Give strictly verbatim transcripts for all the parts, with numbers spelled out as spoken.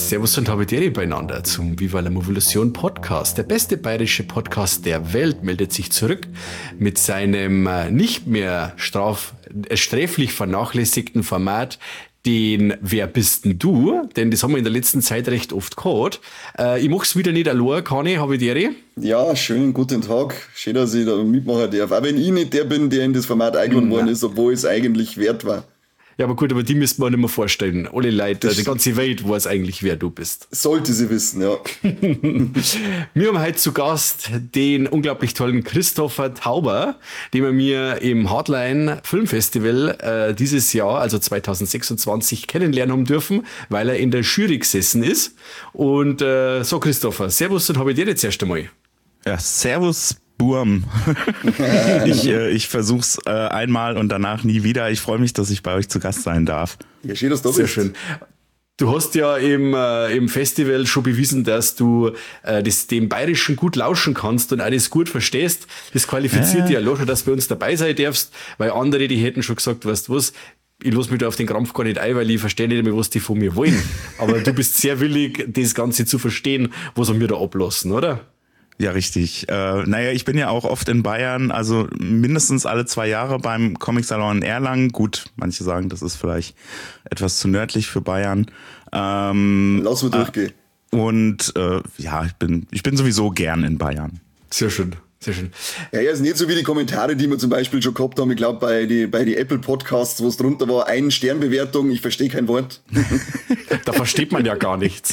Servus und Habedere beieinander zum Viva la Movolution Podcast. Der beste bayerische Podcast der Welt meldet sich zurück mit seinem äh, nicht mehr straf, äh, sträflich vernachlässigten Format, den Wer bist denn du? Denn das haben wir in der letzten Zeit recht oft gehabt. Äh, ich mach's wieder nicht allein, Kani, Habedere. Ja, schönen guten Tag. Schön, dass ich da mitmachen darf. Auch wenn ich nicht der bin, der in das Format eingeladen worden ist, obwohl es eigentlich wert war. Ja, aber gut, aber die müssten wir nicht mehr vorstellen. Alle Leute, die ganze Welt weiß eigentlich, wer du bist. Sollte sie wissen, ja. Wir haben heute zu Gast den unglaublich tollen Christopher Tauber, den wir mir im Hardline Filmfestival äh, dieses Jahr, also zwanzig sechsundzwanzig, kennenlernen haben dürfen, weil er in der Jury gesessen ist. Und äh, so, Christopher, servus und habe ich dir jetzt erst einmal. Ja, servus, Burm. ich äh, ich versuch's äh, einmal und danach nie wieder. Ich freue mich, dass ich bei euch zu Gast sein darf. Ja, schön, dass du Sehr bist. schön. Du hast ja im, äh, im Festival schon bewiesen, dass du äh, das, dem Bayerischen gut lauschen kannst und alles gut verstehst. Das qualifiziert äh. dich ja schon, dass du bei uns dabei sein darfst, weil andere, die hätten schon gesagt, weißt du was, ich lasse mich da auf den Krampf gar nicht ein, weil ich verstehe nicht mehr, was die von mir wollen. Aber du bist sehr willig, das Ganze zu verstehen, was wir da ablassen, oder? Ja, richtig. Äh, naja, ich bin ja auch oft in Bayern, also mindestens alle zwei Jahre beim Comic-Salon in Erlangen. Gut, manche sagen, das ist vielleicht etwas zu nördlich für Bayern. Ähm, Lass mal durchgehen. Äh, und äh, ja, ich bin, ich bin sowieso gern in Bayern. Sehr schön. Sehr schön. Ja, ja, ist nicht so wie die Kommentare, die wir zum Beispiel schon gehabt haben. Ich glaube, bei die, bei die Apple Podcasts, wo es drunter war, ein Sternbewertung, ich verstehe kein Wort. Da versteht man ja gar nichts.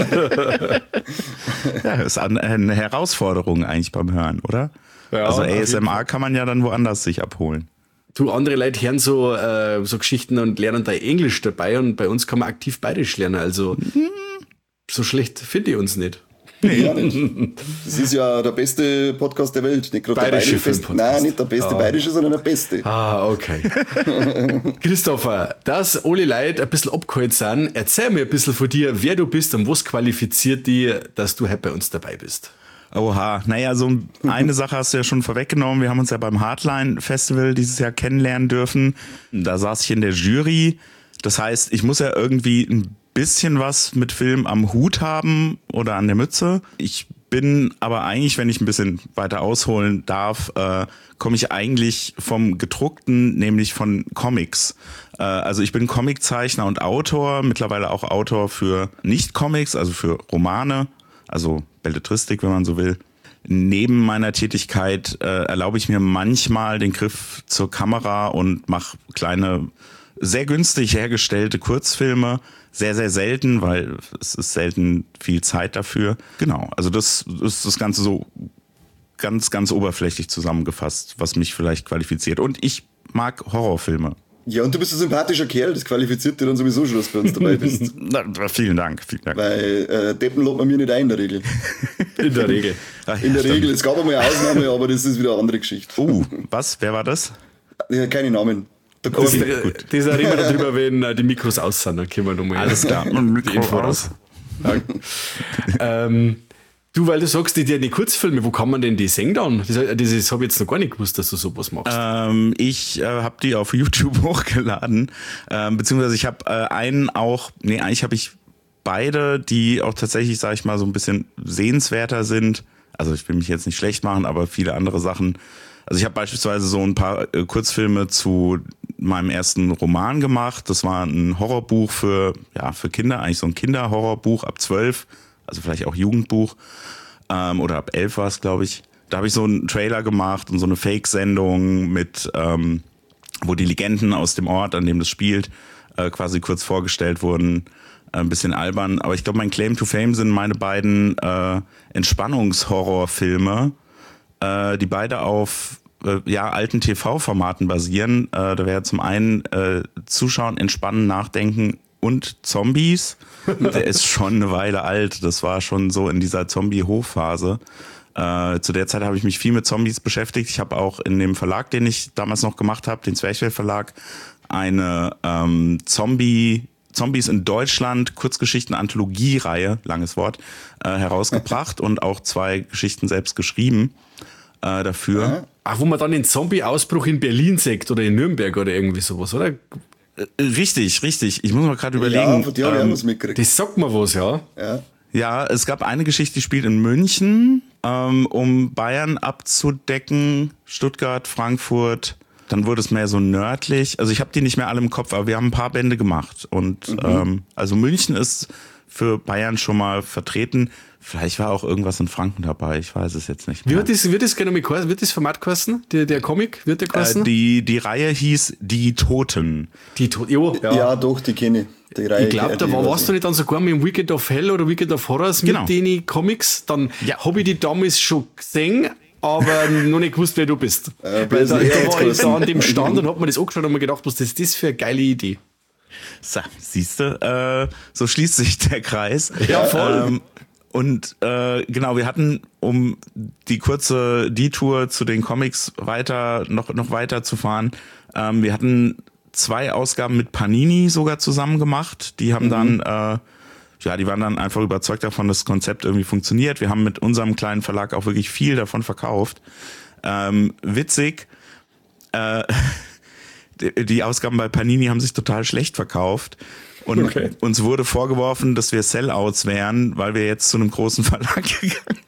Ja, das ist eine Herausforderung eigentlich beim Hören, oder? Ja, also A S M R kann man ja dann woanders sich abholen. Du, andere Leute hören so, äh, so Geschichten und lernen da Englisch dabei und bei uns kann man aktiv Bayerisch lernen. Also so schlecht finde ich uns nicht. Nee, ja nicht. Das ist ja der beste Podcast der Welt. Nicht gerade Bayerische der Best- Nein, nicht der beste ah. bayerische, sondern der beste. Ah, okay. Christopher, dass alle Leute ein bisschen abgeholt sind, erzähl mir ein bisschen von dir, wer du bist und was qualifiziert dich, dass du heute bei uns dabei bist. Oha, naja, so eine Sache hast du ja schon vorweggenommen. Wir haben uns ja beim Hardline Festival dieses Jahr kennenlernen dürfen. Da saß ich in der Jury. Das heißt, ich muss ja irgendwie ein bisschen was mit Film am Hut haben oder an der Mütze. Ich bin aber eigentlich, wenn ich ein bisschen weiter ausholen darf, äh, komme ich eigentlich vom Gedruckten, nämlich von Comics. Äh, also ich bin Comiczeichner und Autor, mittlerweile auch Autor für Nicht-Comics, also für Romane, also Belletristik, wenn man so will. Neben meiner Tätigkeit äh, erlaube ich mir manchmal den Griff zur Kamera und mache kleine, sehr günstig hergestellte Kurzfilme. Sehr, sehr selten, weil es ist selten viel Zeit dafür. Genau, also das ist das Ganze so ganz, ganz oberflächlich zusammengefasst, was mich vielleicht qualifiziert. Und ich mag Horrorfilme. Ja, und du bist ein sympathischer Kerl, das qualifiziert dir dann sowieso schon, dass du bei uns dabei bist. Na, vielen Dank, vielen Dank. Weil äh, Deppen lobt man mir nicht ein in der Regel. In der Regel. Ach, in ja, der Regel, es gab einmal eine Ausnahme, aber das ist wieder eine andere Geschichte. Uh, was? Wer war das? Ja, keine Namen. Da das, gut. Das reden wir darüber, wenn äh, die Mikros aus sind, dann können wir nochmal alles klar. die Info raus. Ja. ähm, du, weil du sagst, die, die Kurzfilme, wo kann man denn die sehen dann? Das, das, das habe ich jetzt noch gar nicht gewusst, dass du sowas machst. Ähm, ich äh, habe die auf YouTube hochgeladen, ähm, beziehungsweise ich habe äh, einen auch, nee, eigentlich habe ich beide, die auch tatsächlich, sage ich mal, so ein bisschen sehenswerter sind. Also ich will mich jetzt nicht schlecht machen, aber viele andere Sachen. Also ich habe beispielsweise so ein paar äh, Kurzfilme zu meinem ersten Roman gemacht. Das war ein Horrorbuch für ja für Kinder, eigentlich so ein Kinderhorrorbuch ab zwölf, also vielleicht auch Jugendbuch ähm, oder ab elf war es, glaube ich. Da habe ich so einen Trailer gemacht und so eine Fake-Sendung mit, ähm, wo die Legenden aus dem Ort, an dem das spielt, äh, quasi kurz vorgestellt wurden. Ein bisschen albern, aber ich glaube, mein Claim to Fame sind meine beiden äh, Entspannungshorrorfilme, äh, die beide auf äh, ja alten T V-Formaten basieren. Äh, da wäre zum einen äh, Zuschauen, Entspannen, Nachdenken und Zombies. Der ist schon eine Weile alt. Das war schon so in dieser Zombie-Hochphase. Äh, zu der Zeit habe ich mich viel mit Zombies beschäftigt. Ich habe auch in dem Verlag, den ich damals noch gemacht habe, den Zwerchfell Verlag, eine ähm, Zombie Zombies in Deutschland, Kurzgeschichten-Anthologie-Reihe, langes Wort, äh, herausgebracht und auch zwei Geschichten selbst geschrieben äh, dafür. Ach, wo man dann den Zombie-Ausbruch in Berlin sagt oder in Nürnberg oder irgendwie sowas, oder? Richtig, richtig. Ich muss mal gerade überlegen. Ja, von dir habe ich auch was mitgekriegt. Das sagt mir was, ja. Ja. Ja, es gab eine Geschichte, die spielt in München, ähm, um Bayern abzudecken, Stuttgart, Frankfurt. Dann wurde es mehr so nördlich. Also ich habe die nicht mehr alle im Kopf, aber wir haben ein paar Bände gemacht. Und mhm. ähm, also München ist für Bayern schon mal vertreten. Vielleicht war auch irgendwas in Franken dabei, ich weiß es jetzt nicht mehr. Wie wird das, wird das, wird das Format kosten? Der, der Comic, wird der kosten? Äh, die, die Reihe hieß Die Toten. Die Toten, jo, ja. Ja, doch, die kenne ich. Die Reihe, ich glaube, da war, warst du nicht dann sogar mit dem Weekend of Hell oder Weekend of Horrors genau. mit den Comics. Dann ja. habe ich die damals schon gesehen, aber noch nicht gewusst, wer du bist. Äh, Weil da, da war ich da an dem Stand und hab mir das angeschaut und mir gedacht, was ist das für eine geile Idee. So, siehst du, äh, so schließt sich der Kreis. Ja, voll. Ähm, und äh, genau, wir hatten, um die kurze Detour zu den Comics weiter noch noch weiter zu fahren, ähm, wir hatten zwei Ausgaben mit Panini sogar zusammen gemacht. Die haben mhm. dann, äh, ja, die waren dann einfach überzeugt davon, dass das Konzept irgendwie funktioniert. Wir haben mit unserem kleinen Verlag auch wirklich viel davon verkauft. Ähm, witzig, äh, die, die Ausgaben bei Panini haben sich total schlecht verkauft. Und okay. uns wurde vorgeworfen, dass wir Sellouts wären, weil wir jetzt zu einem großen Verlag gegangen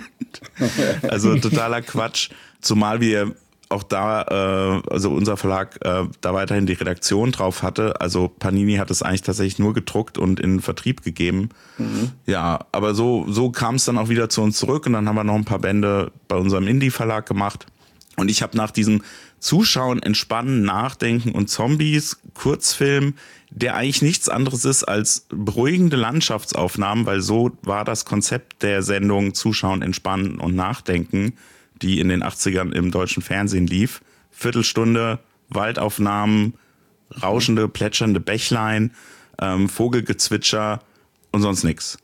sind. Also totaler Quatsch. Zumal wir auch da, äh, also unser Verlag äh, da weiterhin die Redaktion drauf hatte. Also Panini hat es eigentlich tatsächlich nur gedruckt und in Vertrieb gegeben. Mhm. Ja, aber so, so kam es dann auch wieder zu uns zurück und dann haben wir noch ein paar Bände bei unserem Indie-Verlag gemacht. Und ich habe nach diesem Zuschauen, Entspannen, Nachdenken und Zombies Kurzfilm, der eigentlich nichts anderes ist als beruhigende Landschaftsaufnahmen, weil so war das Konzept der Sendung Zuschauen, Entspannen und Nachdenken, die in den achtzigern im deutschen Fernsehen lief. Viertelstunde Waldaufnahmen, rauschende, plätschernde Bächlein, ähm, Vogelgezwitscher und sonst nix.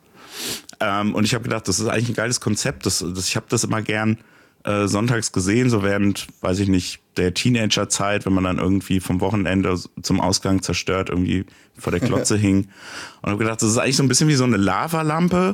Ähm, und ich habe gedacht, das ist eigentlich ein geiles Konzept. Das, das, ich habe das immer gern äh, sonntags gesehen, so während, weiß ich nicht, der Teenagerzeit, wenn man dann irgendwie vom Wochenende zum Ausgang zerstört irgendwie vor der Klotze hing. Und habe gedacht, das ist eigentlich so ein bisschen wie so eine Lavalampe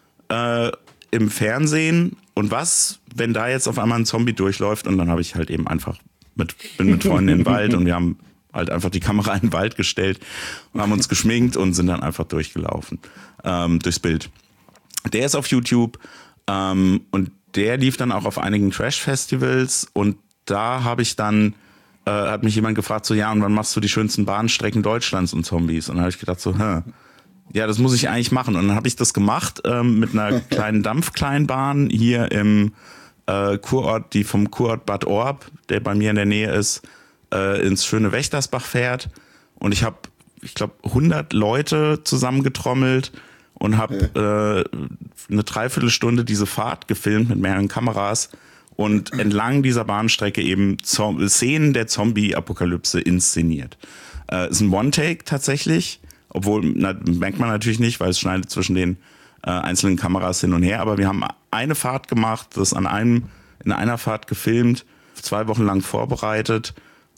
äh, im Fernsehen. Und was, wenn da jetzt auf einmal ein Zombie durchläuft? Und dann habe ich halt eben einfach mit, bin mit Freunden in den Wald und wir haben halt einfach die Kamera in den Wald gestellt und haben uns geschminkt und sind dann einfach durchgelaufen, ähm, durchs Bild. Der ist auf YouTube ähm, und der lief dann auch auf einigen Trash-Festivals und da habe ich dann, äh, hat mich jemand gefragt, so ja, und wann machst du die schönsten Bahnstrecken Deutschlands und Zombies? Und dann habe ich gedacht so, hä, ja, das muss ich eigentlich machen. Und dann habe ich das gemacht ähm, mit einer kleinen Dampfkleinbahn hier im äh, Kurort, die vom Kurort Bad Orb, der bei mir in der Nähe ist, äh, ins schöne Wächtersbach fährt. Und ich habe, ich glaube, hundert Leute zusammengetrommelt und habe äh, eine Dreiviertelstunde diese Fahrt gefilmt mit mehreren Kameras und entlang dieser Bahnstrecke eben Zom- Szenen der Zombie-Apokalypse inszeniert. Äh, ist ein One-Take tatsächlich. Obwohl, na, merkt man natürlich nicht, weil es schneidet zwischen den äh, einzelnen Kameras hin und her. Aber wir haben eine Fahrt gemacht, das an einem, in einer Fahrt gefilmt, zwei Wochen lang vorbereitet.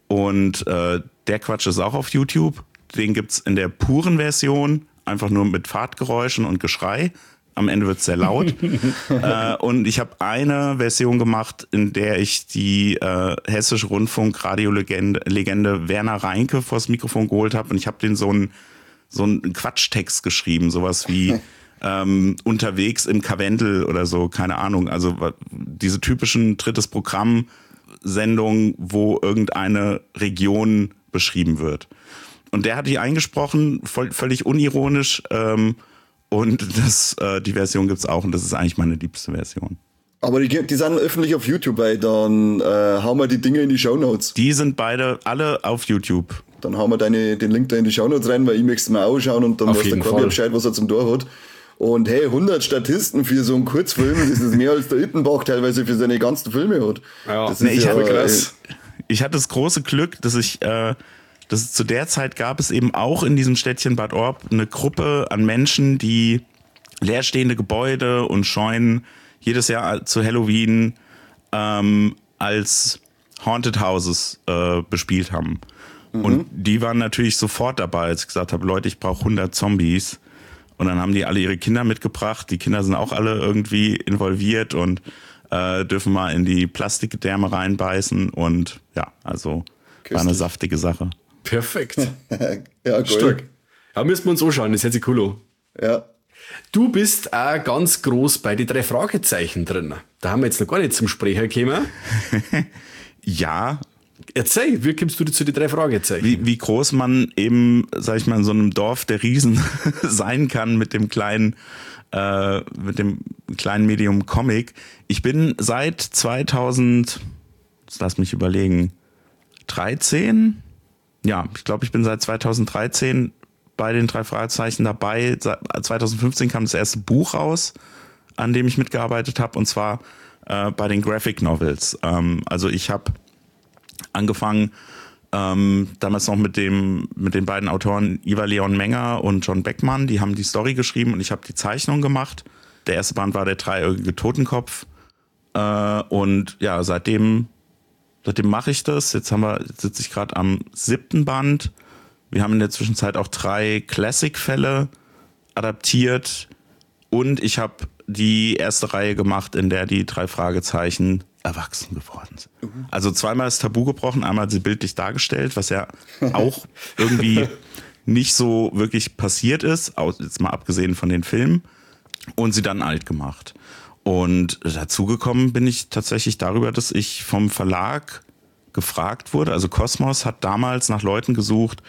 Und äh, der Quatsch ist auch auf YouTube. Den gibt's in der puren Version, einfach nur mit Fahrtgeräuschen und Geschrei. Am Ende wird's sehr laut. äh, und ich habe eine Version gemacht, in der ich die äh, Hessische Rundfunk-Radiolegende Legende Werner Reinke vors Mikrofon geholt habe. Und ich habe den so einen so einen Quatschtext geschrieben, sowas wie ähm, unterwegs im Karwendel oder so, keine Ahnung. Also diese typischen drittes Programm-Sendungen, wo irgendeine Region beschrieben wird. Und der hat die eingesprochen, voll, völlig unironisch. Ähm, und das, äh, die Version gibt's auch und das ist eigentlich meine liebste Version. Aber die, die sind öffentlich auf YouTube, weil dann äh, hauen wir die Dinge in die Shownotes. Die sind beide alle auf YouTube. Dann hauen wir deine, den Link da in die Shownotes rein, weil ich möchte es mal ausschauen und dann weiß der Corby Bescheid, was er zum Tor hat. Und hey, hundert Statisten für so einen Kurzfilm, das ist mehr als der Ittenbach teilweise für seine ganzen Filme hat. Ja, das nee, ist ich, ja hatte, krass. ich hatte das große Glück, dass ich, äh, dass es zu der Zeit gab es eben auch in diesem Städtchen Bad Orb eine Gruppe an Menschen, die leerstehende Gebäude und Scheunen jedes Jahr zu Halloween ähm, als Haunted Houses äh, bespielt haben. Mhm. Und die waren natürlich sofort dabei, als ich gesagt habe, Leute, ich brauche hundert Zombies. Und dann haben die alle ihre Kinder mitgebracht. Die Kinder sind auch alle irgendwie involviert und äh, dürfen mal in die Plastikgedärme reinbeißen. Und ja, also Köstlich. War eine saftige Sache. Perfekt. Ja, cool. Stark. Ja, müssen wir uns anschauen, das hört sich cool an. Ja. Du bist auch ganz groß bei den drei Fragezeichen drin. Da haben wir jetzt noch gar nicht zum Sprecher gekommen. Ja. Erzähl, wie kommst du zu den drei Fragezeichen? Wie, wie groß man eben, sag ich mal, in so einem Dorf der Riesen sein kann mit dem kleinen, äh, mit dem kleinen Medium Comic. Ich bin seit zweitausend, lass mich überlegen, dreizehn? Ja, ich glaube, ich bin seit zweitausenddreizehn bei den drei Fragezeichen dabei. zweitausendfünfzehn kam das erste Buch raus, an dem ich mitgearbeitet habe, und zwar äh, bei den Graphic Novels. Ähm, also ich habe angefangen, ähm, damals noch mit dem mit den beiden Autoren Ivar Leon Menger und John Beckmann. Die haben die Story geschrieben und ich habe die Zeichnung gemacht. Der erste Band war der dreieugige Totenkopf. Äh, und ja, seitdem, seitdem mache ich das. Jetzt haben wir, jetzt sitze ich gerade am siebten Band. Wir haben in der Zwischenzeit auch drei Classic-Fälle adaptiert. Und ich habe die erste Reihe gemacht, in der die drei Fragezeichen erwachsen geworden sind. Mhm. Also zweimal das Tabu gebrochen, einmal sie bildlich dargestellt, was ja auch irgendwie nicht so wirklich passiert ist, jetzt mal abgesehen von den Filmen, und sie dann alt gemacht. Und dazugekommen bin ich tatsächlich darüber, dass ich vom Verlag gefragt wurde. Also Kosmos hat damals nach Leuten gesucht,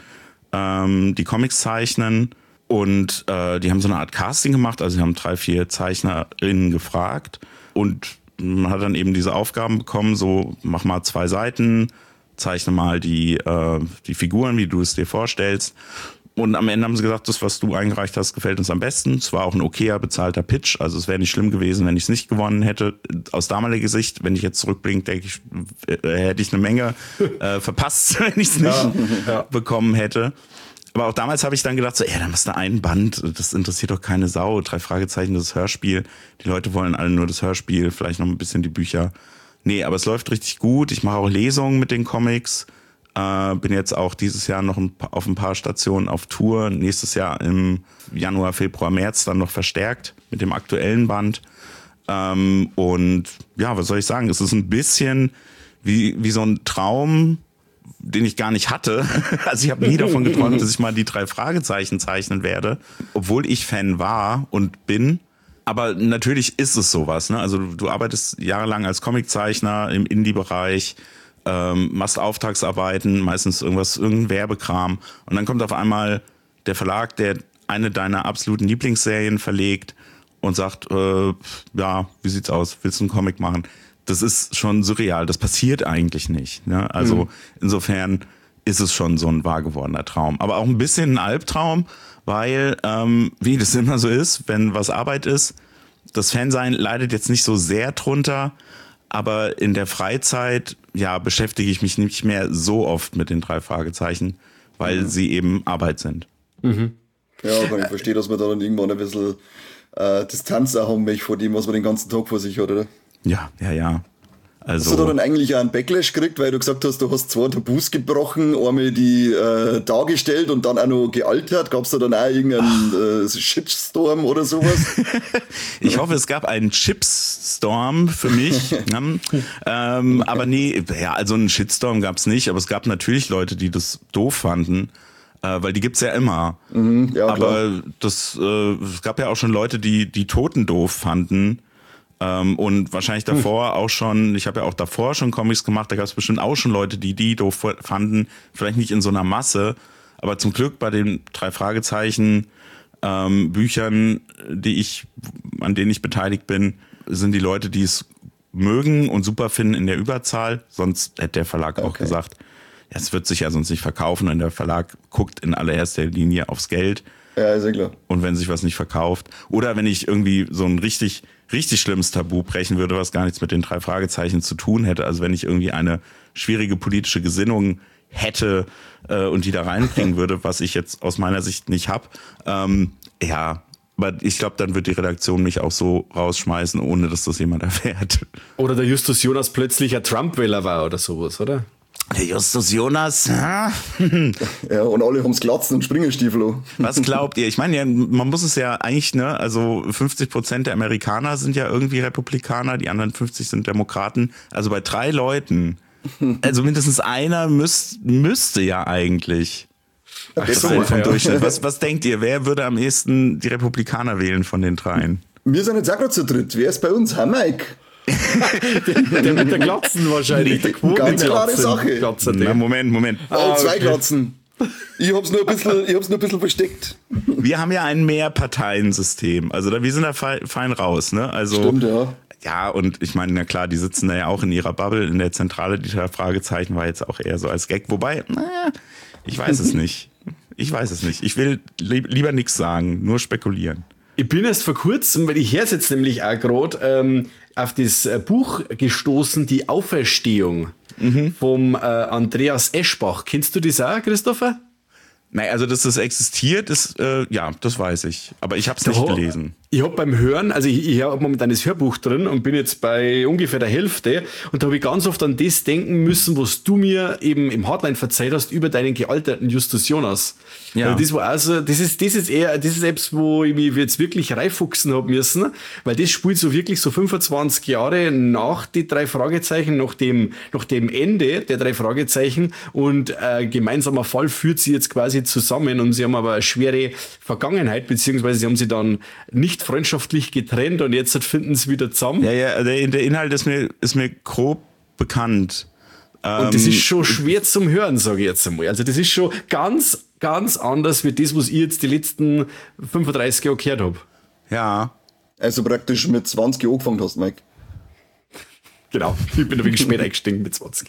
ähm, die Comics zeichnen, und äh, die haben so eine Art Casting gemacht. Also sie haben drei, vier ZeichnerInnen gefragt und man hat dann eben diese Aufgaben bekommen, so mach mal zwei Seiten, zeichne mal die, äh, die Figuren, wie du es dir vorstellst. Und am Ende haben sie gesagt, das, was du eingereicht hast, gefällt uns am besten. Es war auch ein okayer, bezahlter Pitch. Also es wäre nicht schlimm gewesen, wenn ich es nicht gewonnen hätte. Aus damaliger Sicht, wenn ich jetzt zurückblinke, denke ich, äh, hätte ich eine Menge äh, verpasst, wenn ich es nicht ja, ja. bekommen hätte. Aber auch damals habe ich dann gedacht, so, ja, dann machst du ein Band, das interessiert doch keine Sau. Drei Fragezeichen, das Hörspiel. Die Leute wollen alle nur das Hörspiel, vielleicht noch ein bisschen die Bücher. Nee, aber es läuft richtig gut. Ich mache auch Lesungen mit den Comics. Äh, bin jetzt auch dieses Jahr noch ein paar, auf ein paar Stationen auf Tour. Nächstes Jahr im Januar, Februar, März dann noch verstärkt mit dem aktuellen Band. Ähm, und ja, was soll ich sagen? Es ist ein bisschen wie, wie so ein Traum, den ich gar nicht hatte. Also ich habe nie davon geträumt, dass ich mal die drei Fragezeichen zeichnen werde, obwohl ich Fan war und bin. Aber natürlich ist es sowas, ne? Also du, du arbeitest jahrelang als Comiczeichner im Indie-Bereich, ähm, machst Auftragsarbeiten, meistens irgendwas, irgendein Werbekram, und dann kommt auf einmal der Verlag, der eine deiner absoluten Lieblingsserien verlegt und sagt, äh, ja, wie sieht's aus? Willst du einen Comic machen? Das ist schon surreal. Das passiert eigentlich nicht. Ne? Also mhm. insofern ist es schon so ein wahr gewordener Traum. Aber auch ein bisschen ein Albtraum, weil, ähm, wie das immer so ist, wenn was Arbeit ist, das Fansein leidet jetzt nicht so sehr drunter, aber in der Freizeit, ja, beschäftige ich mich nicht mehr so oft mit den drei Fragezeichen, weil mhm. sie eben Arbeit sind. Mhm. Ja, kann ich verstehen, dass man da dann irgendwann ein bisschen äh, Distanz auch haben möchte vor dem, was man den ganzen Tag vor sich hat, oder? Ja, ja, ja. Also, hast du da dann eigentlich auch einen Backlash gekriegt, weil du gesagt hast, du hast zwei Tabus gebrochen, einmal die äh, dargestellt und dann auch noch gealtert? Gab es da dann auch irgendeinen äh, Shitstorm oder sowas? Ich hoffe, es gab einen Chipstorm für mich. ne? ähm, aber nee, ja, also einen Shitstorm gab es nicht, aber es gab natürlich Leute, die das doof fanden. Äh, weil die gibt's ja immer. Mhm, ja, aber klar. das, äh, es gab ja auch schon Leute, die die Toten doof fanden. Und wahrscheinlich davor auch schon, ich habe ja auch davor schon Comics gemacht, da gab es bestimmt auch schon Leute, die die doof fanden, vielleicht nicht in so einer Masse, aber zum Glück bei den drei Fragezeichen ähm, Büchern, die ich, an denen ich beteiligt bin, sind die Leute, die es mögen und super finden, in der Überzahl, sonst hätte der Verlag okay. auch gesagt, ja, es wird sich ja sonst nicht verkaufen, und der Verlag guckt in allererster Linie aufs Geld. Ja, ist ja klar. Und wenn sich was nicht verkauft, oder wenn ich irgendwie so ein richtig richtig schlimmes Tabu brechen würde, was gar nichts mit den drei Fragezeichen zu tun hätte. Also wenn ich irgendwie eine schwierige politische Gesinnung hätte äh, und die da reinbringen würde, was ich jetzt aus meiner Sicht nicht hab, ähm, ja, aber ich glaube, dann wird die Redaktion mich auch so rausschmeißen, ohne dass das jemand erfährt. Oder der Justus Jonas plötzlich ein Trump-Wähler war oder sowas, oder? Der Justus Jonas. Ja, und alle haben's Glatzen und Springerstiefel. Was glaubt ihr? Ich meine, ja, man muss es ja eigentlich, ne, also fünfzig Prozent der Amerikaner sind ja irgendwie Republikaner, die anderen fünfzig sind Demokraten. Also bei drei Leuten Also mindestens einer müsst, müsste ja eigentlich. Ach, Das so, vom ja. Durchschnitt. Was, was denkt ihr? Wer würde am ehesten die Republikaner wählen von den dreien? Wir sind jetzt auch gerade zu dritt. Wer ist bei uns? Ha, Mike? Der mit der Glatzen wahrscheinlich. Der Quo Ganz mit der klare Glatzen. Sache. Glatzen, Na, der. Moment, Moment. Oh, zwei okay. Glatzen. Ich hab's nur ein bisschen, ich hab's nur ein bisschen versteckt. Wir haben ja ein Mehrparteiensystem. Also da, wir sind da fein, fein raus, ne? Also, Stimmt, ja. Ja, und ich meine, na klar, die sitzen da ja auch in ihrer Bubble. In der Zentrale, die drei Fragezeichen war jetzt auch eher so als Gag. Wobei, naja, ich weiß es nicht. Ich weiß es nicht. Ich will li- lieber nichts sagen, nur spekulieren. Ich bin erst vor kurzem, weil ich höre jetzt nämlich auch gerade, ähm, auf das äh, Buch gestoßen, Die Auferstehung mhm. vom äh, Andreas Eschbach. Kennst du das auch, Christopher? Naja, also dass das existiert, ist, äh, ja, das weiß ich. Aber ich habe es nicht Da- gelesen. Ich habe beim Hören, also ich, ich habe momentan das Hörbuch drin und bin jetzt bei ungefähr der Hälfte und da habe ich ganz oft an das denken müssen, was du mir eben im Hardline verzeiht hast über deinen gealterten Justus Jonas. Ja. Also das war also, das ist, das ist eher, das ist etwas, wo ich mich jetzt wirklich reinfuchsen habe müssen, weil das spielt so wirklich so fünfundzwanzig Jahre nach die drei Fragezeichen, nach dem, nach dem Ende der drei Fragezeichen und äh, gemeinsamer Fall führt sie jetzt quasi zusammen und sie haben aber eine schwere Vergangenheit, beziehungsweise sie haben sie dann nicht freundschaftlich getrennt und jetzt finden sie wieder zusammen. Ja, ja, der, der Inhalt ist mir, ist mir grob bekannt. Und das ist schon schwer zum Hören, sage ich jetzt einmal. Also das ist schon ganz, ganz anders wie das, was ich jetzt die letzten fünfunddreißig Jahre gehört habe. Ja. Also praktisch mit zwanzig Jahren angefangen hast, Mike. Genau, ich bin ein wenig spät eingestiegen mit zwanzig.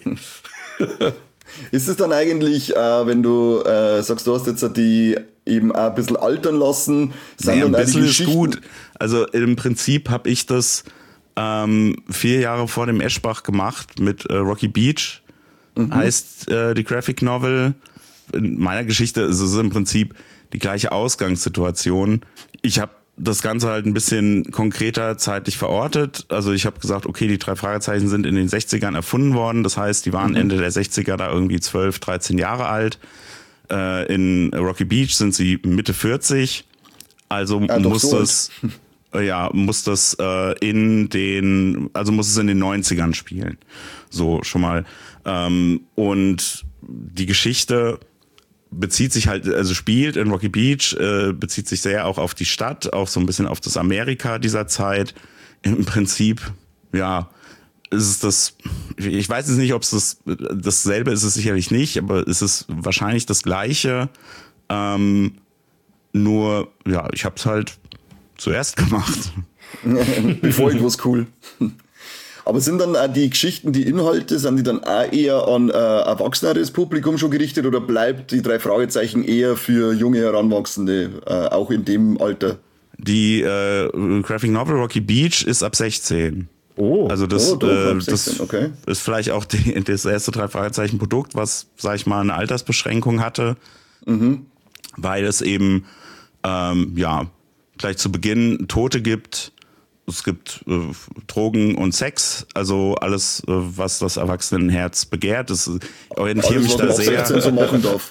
Ist es dann eigentlich, äh, wenn du äh, sagst, du hast jetzt die eben auch ein bisschen altern lassen, sind Naja, ein dann auch die bisschen ist Geschichten- gut. Also im Prinzip habe ich das ähm, vier Jahre vor dem Eschbach gemacht mit äh, Rocky Beach. Mhm. Heißt äh, die Graphic Novel. In meiner Geschichte ist es im Prinzip die gleiche Ausgangssituation. Ich habe das Ganze halt ein bisschen konkreter zeitlich verortet. Also ich habe gesagt, okay, die drei Fragezeichen sind in den sechzigern erfunden worden. Das heißt, die waren mhm. Ende der sechziger da irgendwie zwölf, dreizehn Jahre alt. Äh, in Rocky Beach sind sie Mitte vierzig. Also ja, muss so das, äh, ja, muss das äh, in den, also muss es in den neunzigern spielen. So schon mal. Ähm, und die Geschichte bezieht sich halt, also spielt in Rocky Beach, äh, bezieht sich sehr auch auf die Stadt, auch so ein bisschen auf das Amerika dieser Zeit. Im Prinzip, ja, ist es das, ich weiß jetzt nicht, ob es das, dasselbe ist es sicherlich nicht, aber es ist wahrscheinlich das Gleiche. Ähm, nur, ja, ich habe es halt zuerst gemacht. Bevor irgendwas cool. Aber sind dann auch die Geschichten, die Inhalte, sind die dann auch eher an äh, erwachseneres Publikum schon gerichtet oder bleibt die drei Fragezeichen eher für junge Heranwachsende, äh, auch in dem Alter? Die äh, Graphic Novel Rocky Beach ist ab sechzehn. Oh, Also das, oh, doch, äh, ab sechzehn, das okay. ist vielleicht auch die, das erste drei Fragezeichen Produkt, was, sag ich mal, eine Altersbeschränkung hatte, Mhm. weil es eben ähm, ja gleich zu Beginn Tote gibt. Es gibt äh, Drogen und Sex, also alles, äh, was das Erwachsenenherz begehrt. Das, ich orientiere Alles, mich was da man ab sehr. sechzehn so machen darf.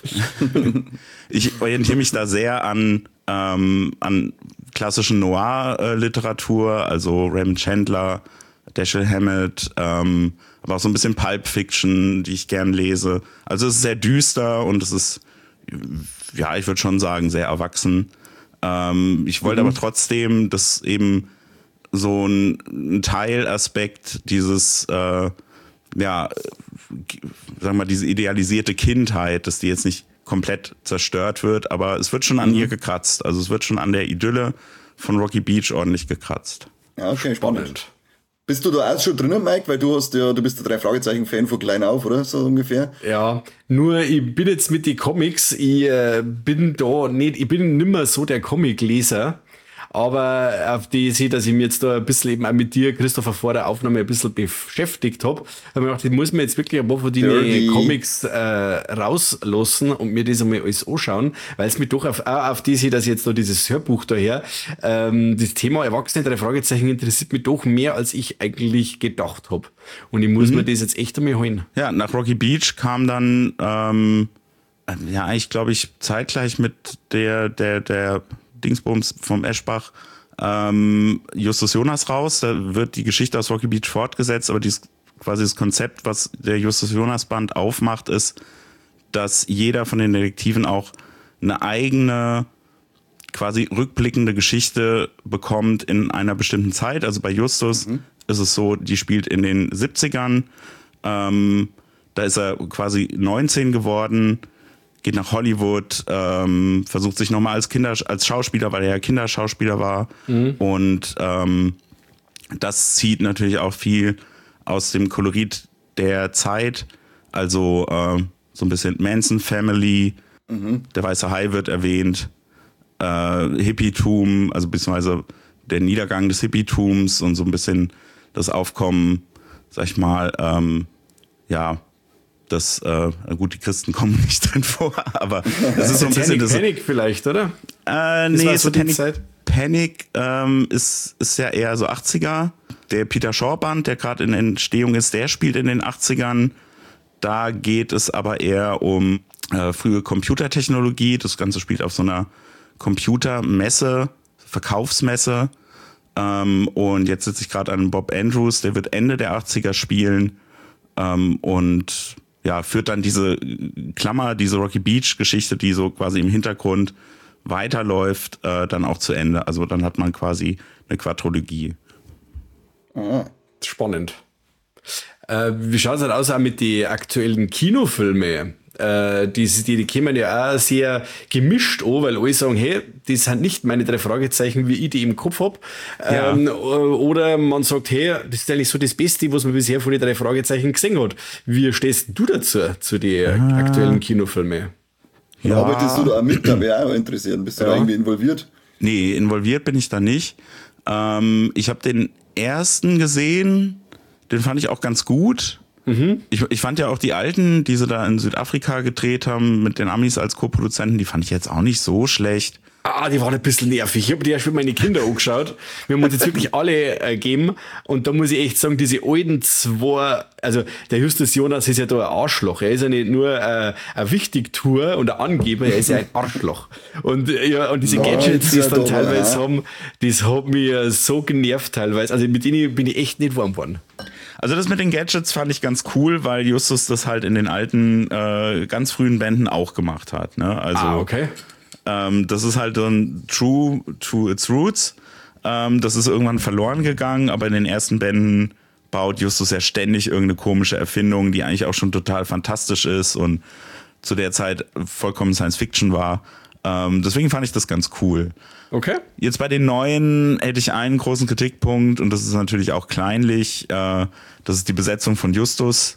Ich orientiere mich da sehr an, ähm, an klassischen Noir-Literatur, also Raymond Chandler, Dashiell Hammett, ähm, aber auch so ein bisschen Pulp Fiction, die ich gern lese. Also es ist sehr düster und es ist, ja, ich würde schon sagen, sehr erwachsen. Ähm, ich wollte mhm. aber trotzdem, dass eben so ein, ein Teilaspekt dieses, äh, ja, sagen wir mal, diese idealisierte Kindheit, dass die jetzt nicht komplett zerstört wird, aber es wird schon an mhm. ihr gekratzt. Also es wird schon an der Idylle von Rocky Beach ordentlich gekratzt. Ja, okay, spannend. Bist du da auch schon drinnen, Mike? Weil du hast ja, du bist der drei Fragezeichen-Fan von klein auf, oder? So ungefähr. Ja, nur ich bin jetzt mit den Comics, ich äh, bin da nicht, ich bin nimmer so der Comicleser. Aber auf die sehe, dass ich mich jetzt da ein bisschen eben auch mit dir, Christopher, vor der Aufnahme ein bisschen beschäftigt habe, habe ich mir gedacht, ich muss mir jetzt wirklich ein paar von den Comics äh, rauslassen und mir das einmal alles anschauen, weil es mich doch auf, auch auf die sehe, dass ich jetzt noch dieses Hörbuch daher, ähm, das Thema Erwachsene, drei Fragezeichen interessiert mich doch mehr, als ich eigentlich gedacht habe. Und ich muss mhm. mir das jetzt echt einmal holen. Ja, nach Rocky Beach kam dann, ähm, ja, eigentlich glaube ich zeitgleich mit der, der, der Dingsbums vom Eschbach, ähm, Justus Jonas raus. Da wird die Geschichte aus Rocky Beach fortgesetzt, aber die ist quasi das Konzept, was der Justus-Jonas-Band aufmacht, ist, dass jeder von den Detektiven auch eine eigene, quasi rückblickende Geschichte bekommt in einer bestimmten Zeit. Also bei Justus mhm. ist es so, die spielt in den siebzigern. Ähm, da ist er quasi neunzehn geworden, geht nach Hollywood, ähm, versucht sich nochmal als Kinder, als Schauspieler, weil er ja Kinderschauspieler war. Mhm. Und ähm, das zieht natürlich auch viel aus dem Kolorit der Zeit. Also äh, so ein bisschen Manson Family, mhm. der Weiße Hai wird erwähnt, äh, Hippietum, also beziehungsweise der Niedergang des Hippietums und so ein bisschen das Aufkommen, sag ich mal, ähm, ja, das, äh, gut, die Christen kommen nicht drin vor, aber das ist so ein bisschen das. Panic vielleicht, oder? Äh, nee, das so Panic, Panic ähm, ist, ist ja eher so achtziger. Der Peter Shaw Band, der gerade in Entstehung ist, der spielt in den achtzigern. Da geht es aber eher um äh, frühe Computertechnologie. Das Ganze spielt auf so einer Computermesse, Verkaufsmesse. Ähm, und jetzt sitze ich gerade an Bob Andrews, der wird Ende der achtziger spielen. Ähm, und ja, führt dann diese Klammer, diese Rocky Beach Geschichte, die so quasi im Hintergrund weiterläuft, äh, dann auch zu Ende. Also dann hat man quasi eine Quadrologie. Ah, spannend. Äh, wie schaut es halt aus auch mit den aktuellen Kinofilmen? Äh, die, die, die kommen ja auch sehr gemischt an, weil alle sagen, hey, das sind nicht meine drei Fragezeichen, wie ich die im Kopf hab. Ja. Ähm, oder man sagt, hey, das ist eigentlich so das Beste, was man bisher von den drei Fragezeichen gesehen hat. Wie stehst du dazu, zu den ah. aktuellen Kinofilmen? Ja. Arbeitest du da auch mit? Da wäre auch interessiert. Bist du ja. da irgendwie involviert? Nee, involviert bin ich da nicht. Ähm, ich habe den ersten gesehen, den fand ich auch ganz gut. Mhm. Ich, ich fand ja auch die alten, die sie da in Südafrika gedreht haben, mit den Amis als Co-Produzenten, die fand ich jetzt auch nicht so schlecht. Ah, die waren ein bisschen nervig. Ich habe die erst mit meinen Kindern angeschaut. Wir haben uns jetzt wirklich alle äh, gegeben. Und da muss ich echt sagen, diese alten zwei, also der Justus Jonas ist ja da ein Arschloch. Er ist ja nicht nur äh, ein Wichtigtuer und ein Angeber, er ist ja ein Arschloch. Und ja, und diese Gadgets, die es dann teilweise haben, das hat mich so genervt teilweise. Also mit denen bin ich echt nicht warm geworden. Also das mit den Gadgets fand ich ganz cool, weil Justus das halt in den alten, äh, ganz frühen Bänden auch gemacht hat. Ne? Also, ah, okay. Ähm, das ist halt so ein True to its Roots. Ähm, das ist irgendwann verloren gegangen, aber in den ersten Bänden baut Justus ja ständig irgendeine komische Erfindung, die eigentlich auch schon total fantastisch ist und zu der Zeit vollkommen Science Fiction war. Ähm, deswegen fand ich das ganz cool. Okay. Jetzt bei den neuen hätte ich einen großen Kritikpunkt und das ist natürlich auch kleinlich. Äh, das ist die Besetzung von Justus.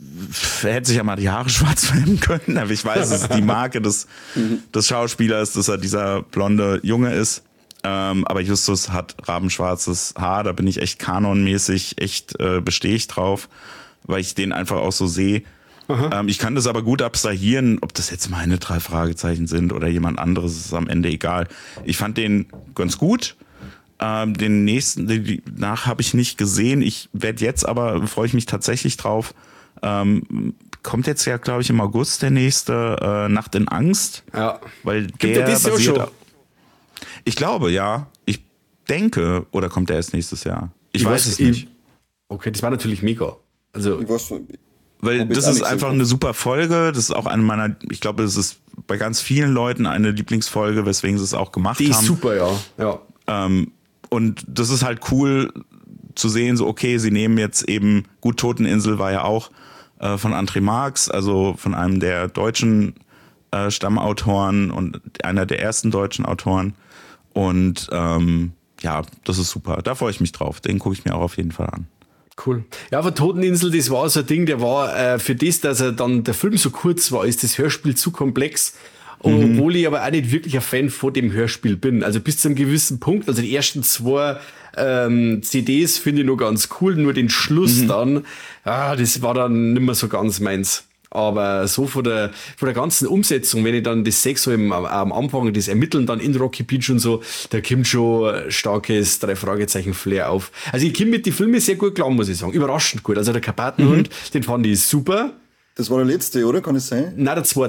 Er hätte sich ja mal die Haare schwarz färben können, aber ich weiß, es ist die Marke des, des Schauspielers, dass er dieser blonde Junge ist. Ähm, aber Justus hat rabenschwarzes Haar, da bin ich echt kanonmäßig, echt äh, bestehe ich drauf, weil ich den einfach auch so sehe. Ähm, ich kann das aber gut abstrahieren, ob das jetzt meine drei Fragezeichen sind oder jemand anderes, ist am Ende egal. Ich fand den ganz gut. Ähm, den nächsten, den nach habe ich nicht gesehen. Ich werde jetzt aber, freue ich mich tatsächlich drauf, ähm, kommt jetzt ja, glaube ich, im August der nächste äh, Nacht in Angst. Ja. Weil Gibt der das basiert schon? auf, ich glaube, ja. Ich denke, oder kommt der erst nächstes Jahr? Ich, ich weiß, weiß es nicht. Ich, okay, das war natürlich mega. Also, ich weiß, weil das ist einfach eine super Folge. Das ist auch eine meiner, ich glaube, das ist bei ganz vielen Leuten eine Lieblingsfolge, weswegen sie es auch gemacht haben. Die ist super, ja. ja. Ähm, und das ist halt cool zu sehen, so okay, sie nehmen jetzt eben, gut, Toteninsel war ja auch äh, von André Marx, also von einem der deutschen äh, Stammautoren und einer der ersten deutschen Autoren. Und ähm, ja, das ist super. Da freue ich mich drauf. Den gucke ich mir auch auf jeden Fall an. Cool. Ja, aber Toteninsel, das war so ein Ding, der war äh, für das, dass er dann der Film so kurz war, ist das Hörspiel zu komplex. Mhm. Obwohl ich aber auch nicht wirklich ein Fan von dem Hörspiel bin. Also bis zu einem gewissen Punkt, also die ersten zwei ähm, C Ds finde ich noch ganz cool, nur den Schluss mhm. dann, ah, das war dann nicht mehr so ganz meins. Aber so von der, von der ganzen Umsetzung, wenn ich dann das sehe, so im, am Anfang, das Ermitteln dann in Rocky Beach und so, da kommt schon starkes Drei-Fragezeichen-Flair auf. Also ich komme mit den Filmen sehr gut klar, muss ich sagen. Überraschend gut. Also der Karpatenhund, mhm. den fand ich super. Das war der letzte, oder? Kann es sein? Nein, der zweite.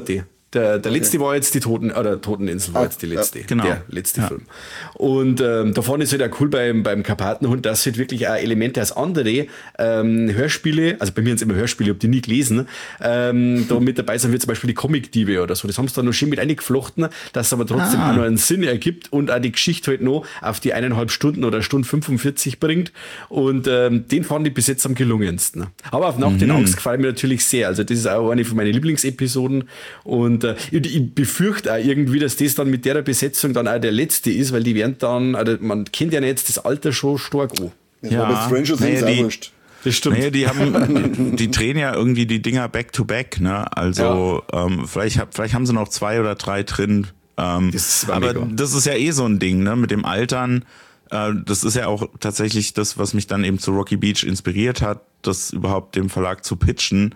Der, der letzte okay. war jetzt die Toten, oder Toteninsel war ah, jetzt die letzte, ja, genau. der letzte ja. Film. Und ähm, da fand ich es halt auch cool beim, beim Karpatenhund, dass halt wirklich auch Elemente aus andere ähm, Hörspiele, also bei mir sind es immer Hörspiele, ich habe die nie gelesen, ähm, da mit dabei sind wie zum Beispiel die Comic-Diebe oder so. Das haben sie dann noch schön mit eingeflochten, dass es aber trotzdem ah. auch noch einen Sinn ergibt und auch die Geschichte halt noch auf die eineinhalb Stunden oder Stunde fünfundvierzig bringt. Und ähm, den fand ich bis jetzt am gelungensten. Aber auf Nacht mhm. in Angst gefällt mir natürlich sehr. Also das ist auch eine von meinen Lieblingsepisoden. Und Und äh, ich, ich befürchte auch irgendwie, dass das dann mit der Besetzung dann auch der letzte ist, weil die werden dann, also man kennt ja nicht das Alter schon stark an. Ja, aber Stranger Things naja, auch wurscht. Das stimmt. Naja, die haben, die, die drehen ja irgendwie die Dinger back to back, ne? Also ja. ähm, vielleicht, vielleicht haben sie noch zwei oder drei drin. Ähm, das aber mega. Das ist ja eh so ein Ding, ne? Mit dem Altern. Äh, das ist ja auch tatsächlich das, was mich dann eben zu Rocky Beach inspiriert hat, das überhaupt dem Verlag zu pitchen,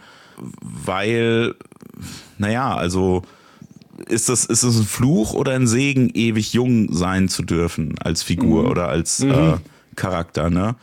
weil naja, also ist das, ist das ein Fluch oder ein Segen, ewig jung sein zu dürfen als Figur mhm. oder als mhm. äh, Charakter, ne?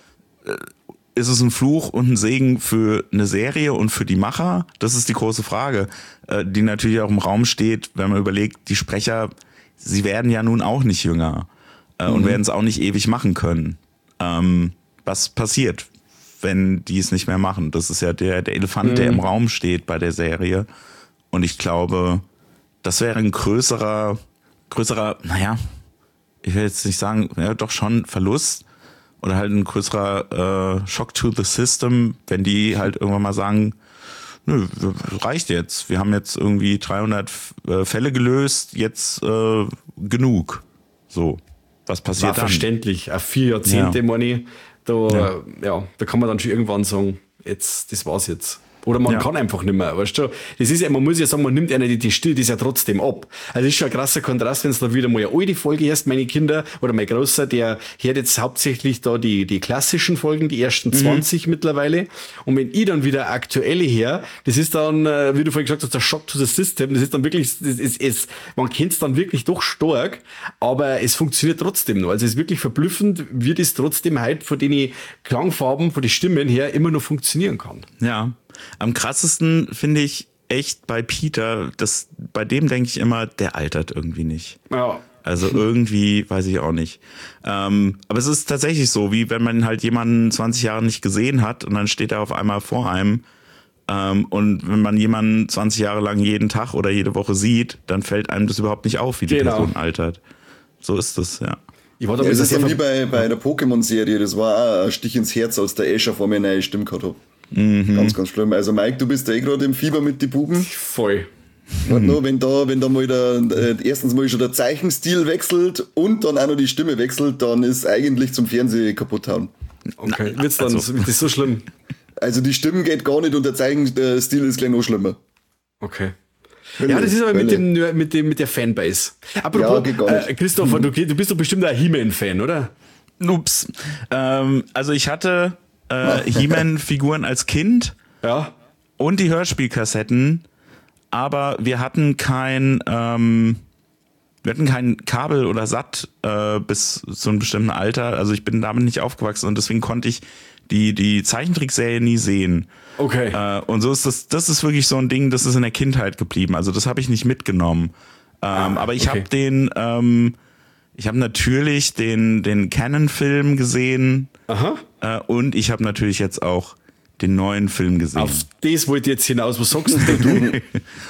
Ist es ein Fluch und ein Segen für eine Serie und für die Macher? Das ist die große Frage, äh, die natürlich auch im Raum steht, wenn man überlegt, die Sprecher, sie werden ja nun auch nicht jünger äh, mhm. und werden es auch nicht ewig machen können. Ähm, was passiert, wenn die es nicht mehr machen? Das ist ja der, der Elefant, mhm. der im Raum steht bei der Serie. Und ich glaube, das wäre ein größerer, größerer, naja, ich will jetzt nicht sagen, ja, doch schon Verlust oder halt ein größerer äh, Shock to the System, wenn die halt irgendwann mal sagen, nö, reicht jetzt. Wir haben jetzt irgendwie dreihundert äh, Fälle gelöst, jetzt äh, genug. So, was passiert War dann? Verständlich, auf vier Jahrzehnte, ja. Money, da, ja. ja, da kann man dann schon irgendwann sagen, jetzt, das war's jetzt. Oder man ja. kann einfach nicht mehr, weißt du? Das ist ja, man muss ja sagen, man nimmt einer die, die Still, das ja trotzdem ab. Also das ist schon ein krasser Kontrast, wenn es da wieder mal eine alte Folge hast, meine Kinder, oder mein Großer, der hört jetzt hauptsächlich da die, die klassischen Folgen, die ersten zwanzig mhm. mittlerweile. Und wenn ich dann wieder aktuelle her, das ist dann, wie du vorhin gesagt hast, der Shock to the System, das ist dann wirklich, das ist, es, man kennt es dann wirklich doch stark, aber es funktioniert trotzdem noch. Also es ist wirklich verblüffend, wie das trotzdem halt von den Klangfarben, von den Stimmen her immer noch funktionieren kann. Ja. Am krassesten finde ich echt bei Peter, das, bei dem denke ich immer, der altert irgendwie nicht. Ja. Also irgendwie, weiß ich auch nicht. Ähm, aber es ist tatsächlich so, wie wenn man halt jemanden zwanzig Jahre nicht gesehen hat und dann steht er auf einmal vor einem. Ähm, und wenn man jemanden zwanzig Jahre lang jeden Tag oder jede Woche sieht, dann fällt einem das überhaupt nicht auf, wie die genau. Person altert. So ist das, ja. Ich war da ja, das ist ja wie bei, bei der Pokémon-Serie, das war auch ein Stich ins Herz, als der Asher vor mir eine neue Stimme gehabt hat. Mhm. Ganz, ganz schlimm. Also Mike, du bist ja eh gerade im Fieber mit den Buben. Voll. Warte noch, wenn da, wenn da mal der, äh, erstens mal schon der Zeichenstil wechselt und dann auch noch die Stimme wechselt, dann ist eigentlich zum Fernsehen kaputt hauen. Okay, wird's dann, also. Wird das so schlimm? Also die Stimme geht gar nicht und der Zeichenstil ist gleich noch schlimmer. Okay. Ja, das ist aber mit dem, mit dem, mit der Fanbase. Apropos, ja, äh, Christopher, du, du bist doch bestimmt ein He-Man-Fan, oder? Ups. Ähm, also ich hatte äh, He-Man-Figuren als Kind. Ja. Und die Hörspielkassetten, aber wir hatten kein, ähm, wir hatten kein Kabel oder Satt äh, bis zu einem bestimmten Alter. Also ich bin damit nicht aufgewachsen und deswegen konnte ich die die Zeichentrickserie nie sehen. Okay. Äh, und so ist das, das ist wirklich so ein Ding, das ist in der Kindheit geblieben. Also das habe ich nicht mitgenommen. Ähm, ah, aber ich okay. habe den, ähm, ich habe natürlich den den Canon-Film gesehen. Aha. Äh, und ich habe natürlich jetzt auch den neuen Film gesehen. Auf das wollte ich jetzt hinaus. Was sagst du?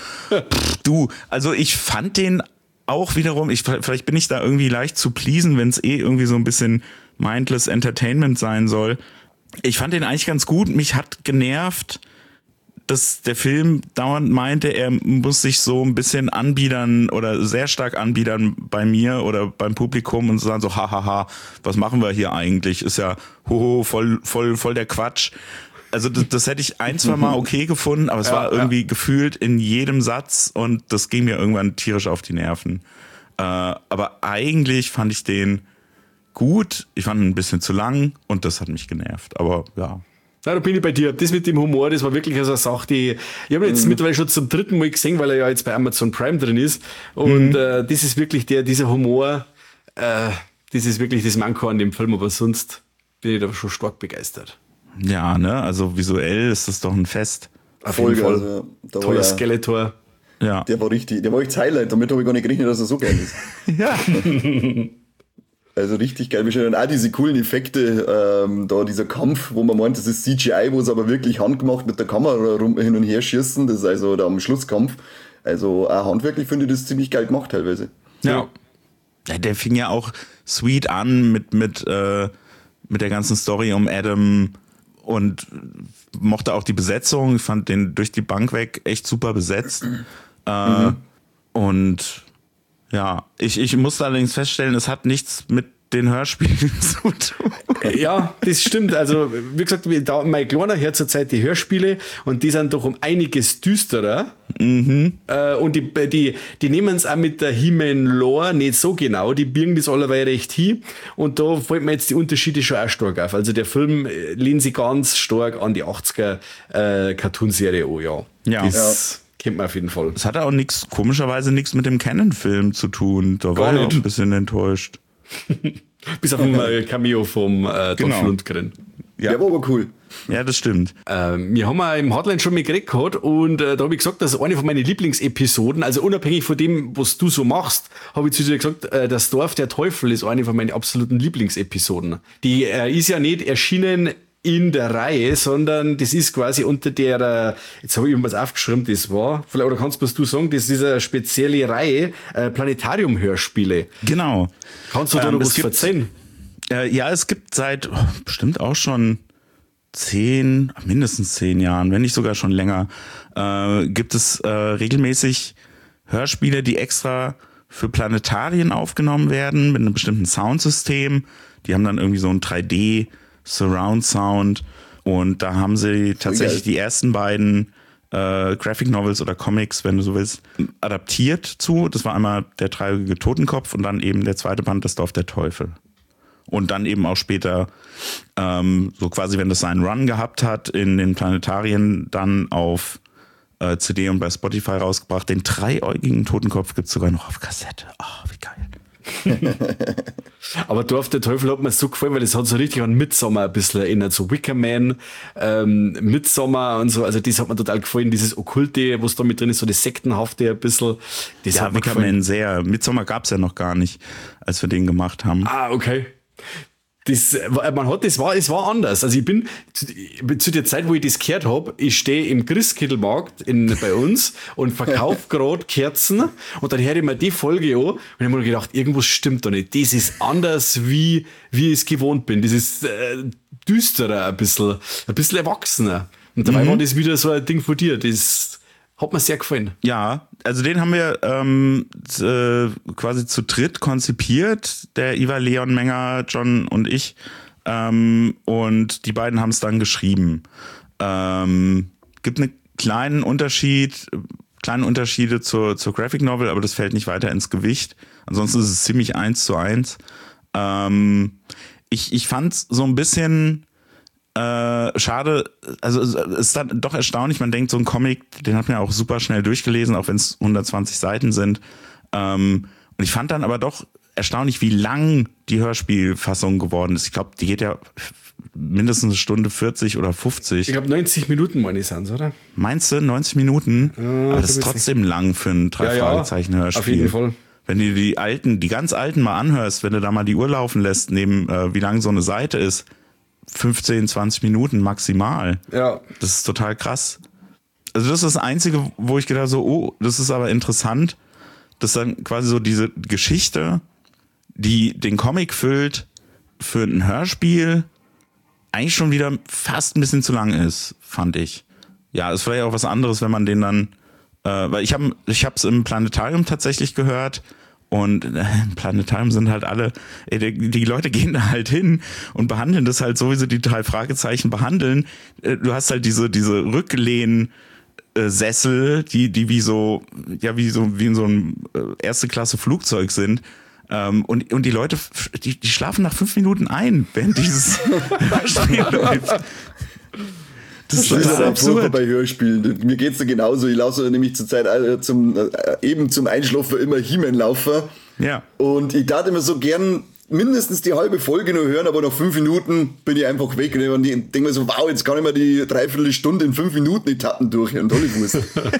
Du, also ich fand den auch wiederum, ich, vielleicht bin ich da irgendwie leicht zu pleasen, wenn es eh irgendwie so ein bisschen mindless Entertainment sein soll. Ich fand den eigentlich ganz gut. Mich hat genervt, dass der Film dauernd meinte, er muss sich so ein bisschen anbiedern oder sehr stark anbiedern bei mir oder beim Publikum und so sagen so, hahaha, was machen wir hier eigentlich? Ist ja hoho, voll, voll, voll der Quatsch. Also das, das hätte ich ein, zwei Mal okay gefunden, aber es ja, war irgendwie ja. gefühlt in jedem Satz und das ging mir irgendwann tierisch auf die Nerven. Äh, aber eigentlich fand ich den gut, ich fand ihn ein bisschen zu lang und das hat mich genervt, aber ja. Ja, da bin ich bei dir. Das mit dem Humor, das war wirklich also eine Sache, die ich habe jetzt mhm. mittlerweile schon zum dritten Mal gesehen, weil er ja jetzt bei Amazon Prime drin ist und mhm. äh, das ist wirklich der, dieser Humor, äh, das ist wirklich das Manko an dem Film, aber sonst bin ich da schon stark begeistert. Ja, ne, also visuell ist das doch ein Fest. Auf jeden Fall. Also, Toller ja. Skeletor. Ja. Der war richtig, der war echt Highlight, damit habe ich gar nicht gerechnet, dass er so geil ist. Ja. Also richtig geil. Und auch diese coolen Effekte, ähm, da dieser Kampf, wo man meint, das ist C G I, wo es aber wirklich handgemacht mit der Kamera rum, hin und her schießen, das ist also da am Schlusskampf. Also auch handwerklich finde ich das ziemlich geil gemacht teilweise. Ja. Ja, der fing ja auch sweet an mit, mit, äh, mit der ganzen Story um Adam und mochte auch die Besetzung. Ich fand den durch die Bank weg echt super besetzt. Äh, mhm. Und ja, ich, ich musste allerdings feststellen, es hat nichts mit den Hörspielen zu tun. Ja, das stimmt. Also, wie gesagt, da mein Kleiner hört zurzeit die Hörspiele und die sind doch um einiges düsterer. Mhm. Äh, und die, die, die nehmen es auch mit der He-Man-Lore nicht so genau. Die birgen das allerweil recht hin. Und da fällt mir jetzt die Unterschiede schon auch stark auf. Also, der Film lehnt sich ganz stark an die achtziger äh, Cartoonserie an, ja. Ja. Das ja. kennt man auf jeden Fall. Es hatte auch nichts, komischerweise nichts mit dem Canon-Film zu tun. Da war ich auch ein bisschen enttäuscht. Bis auf ein äh, Cameo vom äh, Dolph Genau. Lundgren. Ja. Der war aber cool. Ja, das stimmt. Ähm, wir haben ja im Hotline schon mal geredet gehabt und äh, da habe ich gesagt, dass eine von meinen Lieblingsepisoden, also unabhängig von dem, was du so machst, habe ich zu dir gesagt, äh, das Dorf der Teufel ist eine von meinen absoluten Lieblingsepisoden. Die äh, ist ja nicht erschienen in der Reihe, sondern das ist quasi unter der, äh, jetzt habe ich irgendwas aufgeschrieben, das war, vielleicht, oder kannst du sagen, das ist eine spezielle Reihe, äh, Planetarium-Hörspiele. Genau. Kannst du da Ähm, noch es was gibt- erzählen? Äh, ja, es gibt seit oh, bestimmt auch schon zehn, mindestens zehn Jahren, wenn nicht sogar schon länger, äh, gibt es äh, regelmäßig Hörspiele, die extra für Planetarien aufgenommen werden mit einem bestimmten Soundsystem. Die haben dann irgendwie so ein drei D Surround Sound und da haben sie tatsächlich die ersten beiden äh, Graphic Novels oder Comics, wenn du so willst, adaptiert zu. Das war einmal der dreieugige Totenkopf und dann eben der zweite Band, das Dorf der Teufel. Und dann eben auch später, ähm, so quasi, wenn das seinen Run gehabt hat, in den Planetarien dann auf äh, C D und bei Spotify rausgebracht. Den dreiäugigen Totenkopf gibt's sogar noch auf Kassette. Oh, wie geil. Aber Dorf der Teufel hat mir so gefallen, weil das hat so richtig an Midsommar ein bisschen erinnert, so Wicker Man, ähm, Midsommar und so, also das hat mir total gefallen, dieses Okkulte, was da mit drin ist, so das Sektenhafte ein bisschen. Das Ja, hat mir Wicker gefallen. Man sehr. Midsommar gab's ja noch gar nicht, als wir den gemacht haben. Ah, okay. Das, man hat, das war, es war anders. Also ich bin zu, zu der Zeit, wo ich das gehört habe, ich stehe im Christkindlmarkt in, bei uns und verkaufe gerade Kerzen und dann höre ich mir die Folge an und ich habe mir gedacht, irgendwas stimmt da nicht. Das ist anders, wie, wie ich es gewohnt bin. Das ist äh, düsterer ein bisschen, ein bisschen erwachsener. Und dabei Mhm. war das wieder so ein Ding von dir. Das hat mir sehr gefallen. Ja, also den haben wir ähm, z- äh, quasi zu dritt konzipiert, der Ivar Leon Menger, John und ich. Ähm, und die beiden haben es dann geschrieben. Ähm, gibt einen kleinen Unterschied, kleine Unterschiede zur, zur Graphic Novel, aber das fällt nicht weiter ins Gewicht. Ansonsten ist es ziemlich eins zu eins. Ähm, ich ich fand es so ein bisschen Äh, schade, also es ist dann doch erstaunlich, man denkt, so ein Comic, den hat man ja auch super schnell durchgelesen, auch wenn es hundertzwanzig Seiten sind. Ähm, und ich fand dann aber doch erstaunlich, wie lang die Hörspielfassung geworden ist. Ich glaube, die geht ja mindestens eine Stunde vierzig oder fünfzig. Ich glaube neunzig Minuten meine ich sind, oder? Meinst du, neunzig Minuten? Ja, aber das ist so trotzdem lang für ein drei Ja, ja, Fragezeichen Hörspiel. auf jeden Fall. Wenn du die alten, die ganz alten mal anhörst, wenn du da mal die Uhr laufen lässt, neben äh, wie lang so eine Seite ist, fünfzehn, zwanzig Minuten maximal. Ja. Das ist total krass. Also das ist das Einzige, wo ich gedacht so, oh, das ist aber interessant, dass dann quasi so diese Geschichte, die den Comic füllt, für ein Hörspiel eigentlich schon wieder fast ein bisschen zu lang ist, fand ich. Ja, ist vielleicht auch was anderes, wenn man den dann, äh, weil ich habe ich habe es im Planetarium tatsächlich gehört. Und äh, im Planetarium sind halt alle, ey, die, die Leute gehen da halt hin und behandeln das halt so, wie sie die drei Fragezeichen behandeln. Äh, du hast halt diese, diese Rücklehn, äh, Sessel, die, die wie so, ja, wie so, wie in so einem äh, erste Klasse Flugzeug sind. Ähm, und, und die Leute, die, die schlafen nach fünf Minuten ein, während dieses Spiel läuft. Das ist Das ist total aber furchtbar absurd. bei Hörspielen. Mir geht's da genauso. Ich lasse nämlich zurzeit äh, zum, äh, eben zum Einschlafen immer He-Man laufen. Ja. Und ich dachte immer so gern mindestens die halbe Folge noch hören, aber nach fünf Minuten bin ich einfach weg. Und ich denke mir so, wow, jetzt kann ich mir die Dreiviertelstunde in fünf Minuten Etappen durchhören. Tolle Wurst.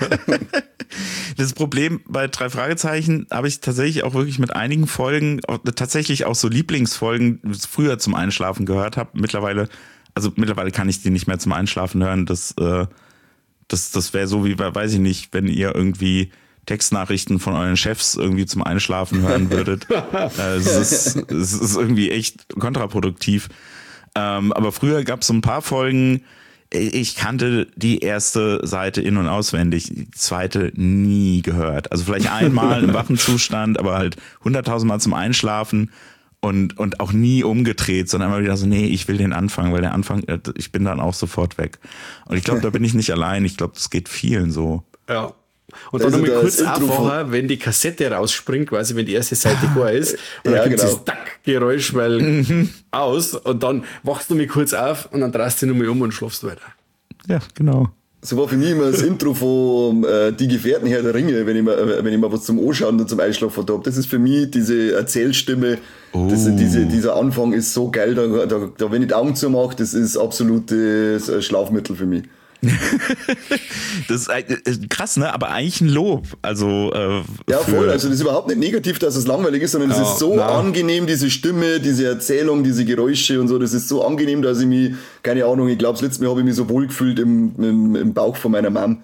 Das Problem bei drei Fragezeichen habe ich tatsächlich auch wirklich mit einigen Folgen, auch, tatsächlich auch so Lieblingsfolgen, früher zum Einschlafen gehört habe. Mittlerweile, also mittlerweile kann ich die nicht mehr zum Einschlafen hören. Das, äh, das, das wäre so wie, weiß ich nicht, wenn ihr irgendwie Textnachrichten von euren Chefs irgendwie zum Einschlafen hören würdet. äh, es, ist, es ist irgendwie echt kontraproduktiv. Ähm, aber früher gab es so ein paar Folgen, ich kannte die erste Seite in- und auswendig, die zweite nie gehört. Also vielleicht einmal im wachen Zustand, aber halt hunderttausendmal zum Einschlafen und, und auch nie umgedreht, sondern immer wieder so, nee, ich will den Anfang, weil der Anfang, ich bin dann auch sofort weg. Und ich glaube, da bin ich nicht allein. Ich glaube, das geht vielen so. Ja. Und dann Also nochmal kurz das auch Intro vorher, wenn die Kassette rausspringt, quasi wenn die erste Seite gar ist, und Ja, dann gibt es genau. das Tack-Geräusch, weil aus, und dann wachst du mich kurz auf und dann drehst du dich nochmal um und schlafst weiter. Ja, genau. So war für mich immer das Intro von äh, Die Gefährten Herr der Ringe, wenn ich mal, äh, wenn ich mal was zum Anschauen und zum Einschlafen habe. Das ist für mich diese Erzählstimme, Oh. das, diese, dieser Anfang ist so geil, da, da, da wenn ich die Augen zumache, das ist absolutes äh, Schlafmittel für mich. Das ist äh, krass, ne? Aber eigentlich ein Lob. Also äh, Ja, für- voll. Also das ist überhaupt nicht negativ, dass es langweilig ist, sondern es Ja, ist so nein. angenehm, diese Stimme, diese Erzählung, diese Geräusche und so. Das ist so angenehm, dass ich mich, keine Ahnung, ich glaube, das letzte Mal habe ich mich so wohl gefühlt im, im, im Bauch von meiner Mom.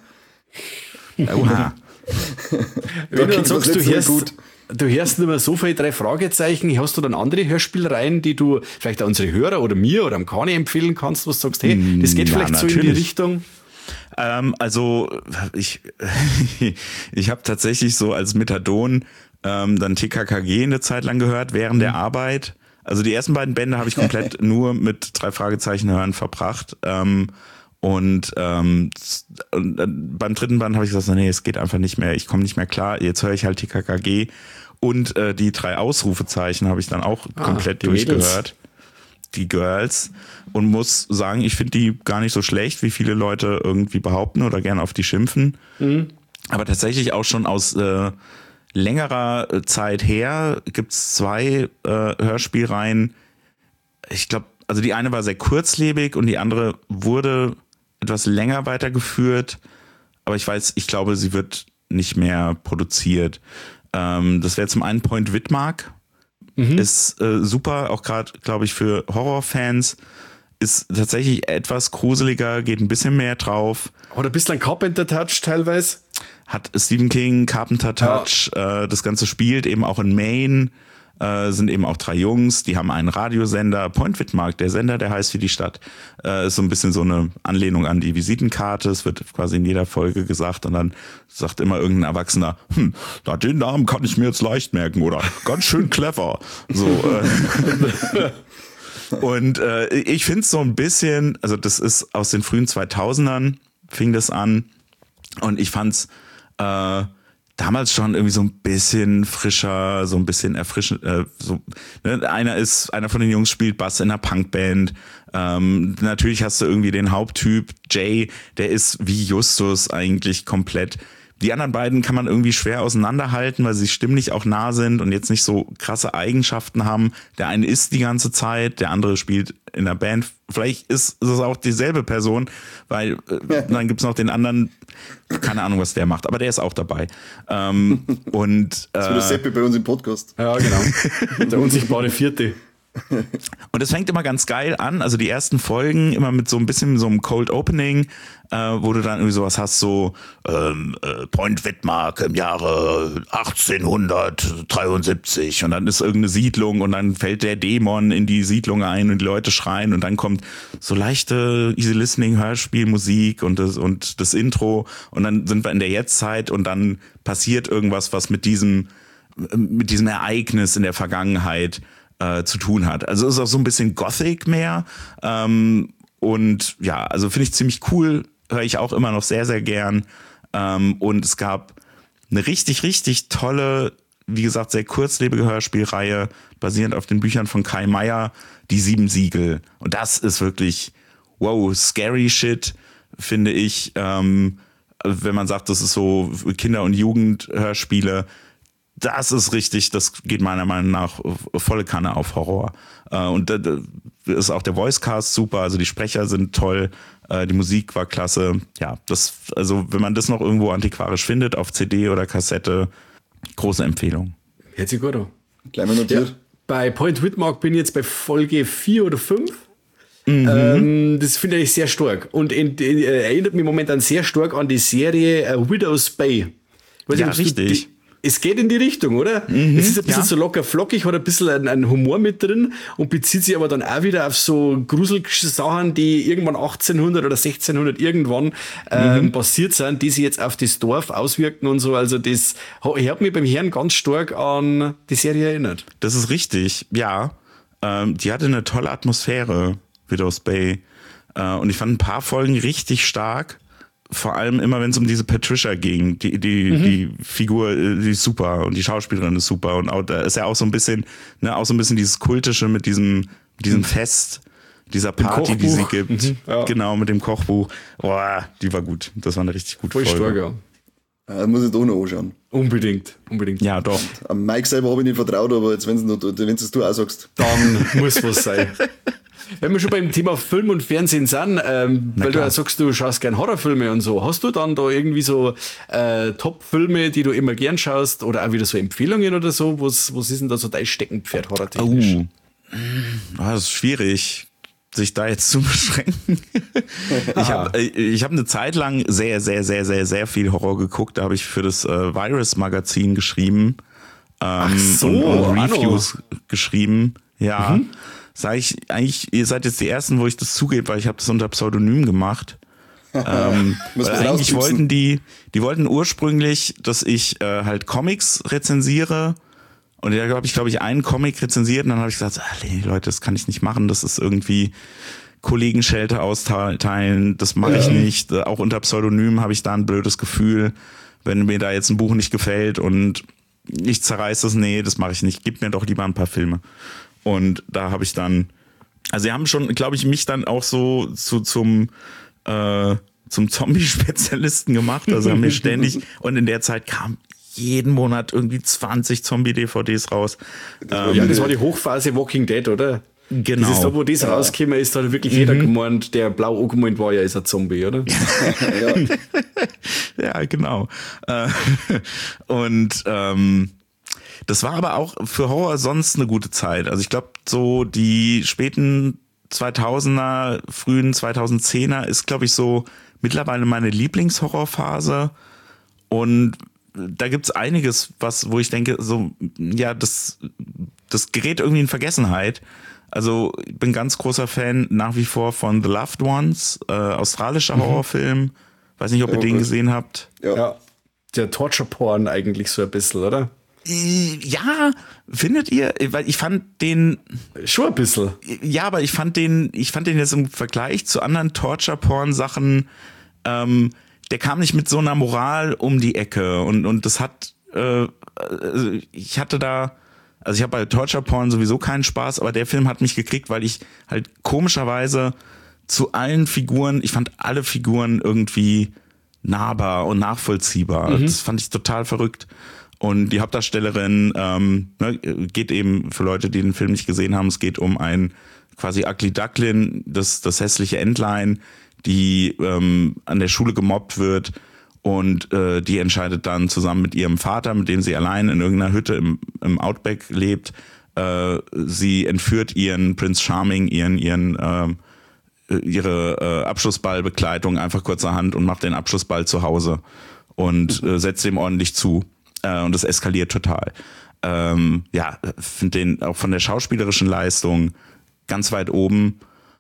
Oha. Wenn du dann klingt was sagst, du nicht so hörst, gut. du hörst nicht mehr so viele drei Fragezeichen, hast du dann andere Hörspielreihen, die du vielleicht auch unsere Hörer oder mir oder am Kani empfehlen kannst, was du sagst, hey, das geht Ja, vielleicht so in die natürlich. Richtung? Ähm, also ich, ich habe tatsächlich so als Methadon ähm, dann T K K G eine Zeit lang gehört während der Arbeit. Also die ersten beiden Bände habe ich komplett nur mit drei Fragezeichen hören verbracht. Ähm, und, ähm, und äh, beim dritten Band habe ich gesagt, nee, es geht einfach nicht mehr. Ich komme nicht mehr klar. Jetzt höre ich halt T K K G und äh, die drei Ausrufezeichen habe ich dann auch Ah, komplett die Mädels. durchgehört. Die Girls, und muss sagen, ich finde die gar nicht so schlecht, wie viele Leute irgendwie behaupten oder gerne auf die schimpfen. Mhm. Aber tatsächlich auch schon aus äh, längerer Zeit her gibt's zwei äh, Hörspielreihen. Ich glaube, also die eine war sehr kurzlebig und die andere wurde etwas länger weitergeführt. Aber ich weiß, ich glaube, sie wird nicht mehr produziert. Ähm, das wäre zum einen Point Widmark. Ist äh, super, auch gerade, glaube ich, für Horrorfans. Ist tatsächlich etwas gruseliger, geht ein bisschen mehr drauf. Oder ein bisschen Carpenter-Touch teilweise? Hat Stephen King, Carpenter Touch, äh, das Ganze spielt eben auch in Maine. Äh, sind eben auch drei Jungs, die haben einen Radiosender, Point Widmark, der Sender, der heißt wie die Stadt. Äh, ist so ein bisschen so eine Anlehnung an die Visitenkarte. Es wird quasi in jeder Folge gesagt und dann sagt immer irgendein Erwachsener, hm, na, den Namen kann ich mir jetzt leicht merken oder ganz schön clever. So. Äh. Und äh, ich finde es so ein bisschen, also das ist aus den frühen zweitausendern, fing das an und ich fand's äh, damals schon irgendwie so ein bisschen frischer, so ein bisschen erfrischend. Äh, so, ne? Einer ist, einer von den Jungs spielt Bass in einer Punkband. Ähm, natürlich hast du irgendwie den Haupttyp Jay, der ist wie Justus eigentlich komplett. Die anderen beiden kann man irgendwie schwer auseinanderhalten, weil sie stimmlich auch nah sind und jetzt nicht so krasse Eigenschaften haben. Der eine isst die ganze Zeit, der andere spielt in der Band. Vielleicht ist es auch dieselbe Person, weil äh, dann gibt's noch den anderen, keine Ahnung, was der macht, aber der ist auch dabei. Ähm, und Das wird äh, der Seppi bei uns im Podcast. Ja, genau. Der unsichtbare Vierte. Und es fängt immer ganz geil an, also die ersten Folgen immer mit so ein bisschen so einem Cold Opening, äh, wo du dann irgendwie sowas hast, so ähm, äh, Point Widmark im Jahre achtzehnhundertdreiundsiebzig und dann ist irgendeine Siedlung und dann fällt der Dämon in die Siedlung ein und die Leute schreien und dann kommt so leichte Easy Listening Hörspielmusik und das, und das Intro und dann sind wir in der Jetztzeit und dann passiert irgendwas, was mit diesem mit diesem Ereignis in der Vergangenheit äh, zu tun hat. Also es ist auch so ein bisschen Gothic mehr. Ähm, und ja, also finde ich ziemlich cool, höre ich auch immer noch sehr, sehr gern. Ähm, und es gab eine richtig, richtig tolle, wie gesagt, sehr kurzlebige Hörspielreihe, basierend auf den Büchern von Kai Meier, die Sieben Siegel. Und das ist wirklich, wow, scary shit, finde ich. Ähm, wenn man sagt, das ist so Kinder- und Jugendhörspiele, das ist richtig, das geht meiner Meinung nach volle Kanne auf Horror. Und da ist auch der Voicecast super, also die Sprecher sind toll, die Musik war klasse. Ja, das, also wenn man das noch irgendwo antiquarisch findet, auf C D oder Kassette, große Empfehlung. Hört sich gut an. Gleich mal notiert. Ja, bei Point Whitmark bin ich jetzt bei Folge vier oder fünf. Mhm. Ähm, das finde ich sehr stark. Und in, in, erinnert mich momentan sehr stark an die Serie uh, Widow's Bay. Weiß ja, nicht, richtig. Die, es geht in die Richtung, oder? Mhm, es ist ein bisschen ja. so locker flockig, hat ein bisschen einen, einen Humor mit drin und bezieht sich aber dann auch wieder auf so Gruselsachen, die irgendwann achtzehnhundert oder sechzehnhundert irgendwann ähm, mhm. passiert sind, die sich jetzt auf das Dorf auswirken und so. Also das hat mich beim Herrn ganz stark an die Serie erinnert. Das ist richtig, ja. Ähm, die hatte eine tolle Atmosphäre, Widow's Bay. Äh, und ich fand ein paar Folgen richtig stark. Vor allem immer, wenn es um diese Patricia ging. Die, die, mhm. die Figur, die ist super und die Schauspielerin ist super. Und auch, da ist ja auch so ein bisschen, ne, auch so ein bisschen dieses Kultische mit diesem, diesem Fest, dieser Party, die sie gibt. Mhm. Ja. Genau, mit dem Kochbuch. Boah, die war gut. Das war eine richtig gute Voll Folge. Stark, ja. Das muss ich doch noch anschauen. Unbedingt, unbedingt. Ja, doch. Am Mike selber habe ich nicht vertraut, aber jetzt, wenn es du auch sagst. Dann muss was sein. Wenn wir schon beim Thema Film und Fernsehen sind, ähm, weil du ja sagst, du schaust gern Horrorfilme und so, hast du dann da irgendwie so äh, Top-Filme, die du immer gern schaust oder auch wieder so Empfehlungen oder so? Was, was ist denn da so dein Steckenpferd horrortechnisch? Oh. Das ist schwierig, sich da jetzt zu beschränken. ich habe ich hab eine Zeit lang sehr, sehr, sehr, sehr, sehr viel Horror geguckt. Da habe ich für das äh, Virus-Magazin geschrieben. Ähm, Ach so, und, und Anno. Reviews geschrieben. Ja. Mhm. Sag ich eigentlich, ihr seid jetzt die Ersten, wo ich das zugebe, weil ich habe das unter Pseudonym gemacht. ähm, weil eigentlich wollten die, die wollten ursprünglich, dass ich äh, halt Comics rezensiere. Und da habe ich, glaube ich, einen Comic rezensiert und dann habe ich gesagt, ah, nee, Leute, das kann ich nicht machen. Das ist irgendwie Kollegenschelte austeilen. Das mache ich nicht. Auch unter Pseudonym habe ich da ein blödes Gefühl, wenn mir da jetzt ein Buch nicht gefällt und ich zerreiß das. Nee, das mache ich nicht. Gib mir doch lieber ein paar Filme. Und da habe ich dann, also sie haben schon, glaube ich, mich dann auch so zu, zum, äh, zum Zombie-Spezialisten gemacht. Also haben mir ständig, und in der Zeit kam jeden Monat irgendwie zwanzig Zombie-D V Ds raus. Das ähm, ja, das war die Hochphase Walking Dead, oder? Genau. Das ist da, wo das ja. rausgekommen ist, hat wirklich mhm. jeder gemeint, der blau angemeint war, ja, ist ein Zombie, oder? ja. ja, genau. Und ähm, das war aber auch für Horror sonst eine gute Zeit. Also ich glaube, so die späten zweitausender, frühen zweitausendzehner ist, glaube ich, so mittlerweile meine Lieblingshorrorphase. Und da gibt's einiges, was, wo ich denke, so, ja, das, das gerät irgendwie in Vergessenheit. Also ich bin ganz großer Fan nach wie vor von The Loved Ones, äh, australischer mhm. Horrorfilm. Weiß nicht, ob ja, ihr den gut. gesehen habt. Ja. ja. Der Torture-Porn eigentlich so ein bisschen, oder? Ja, findet ihr? Weil ich fand den schon ein bisschen. Ja, aber ich fand den, ich fand den jetzt im Vergleich zu anderen Torture-Porn-Sachen, ähm, der kam nicht mit so einer Moral um die Ecke und und das hat, äh, also ich hatte da, also ich habe bei Torture-Porn sowieso keinen Spaß, aber der Film hat mich gekriegt, weil ich halt komischerweise zu allen Figuren, ich fand alle Figuren irgendwie nahbar und nachvollziehbar. Mhm. Das fand ich total verrückt. Und die Hauptdarstellerin ähm, ne, geht eben, für Leute, die den Film nicht gesehen haben, es geht um ein quasi Ugly Duckling, das, das hässliche Entlein, die ähm, an der Schule gemobbt wird und äh, die entscheidet dann zusammen mit ihrem Vater, mit dem sie allein in irgendeiner Hütte im, im Outback lebt, äh, sie entführt ihren Prince Charming, ihren, ihren äh, ihre äh, Abschlussballbegleitung einfach kurzerhand und macht den Abschlussball zu Hause und äh, setzt ihm ordentlich zu. Und das eskaliert total. Ähm, ja, finde den auch von der schauspielerischen Leistung ganz weit oben.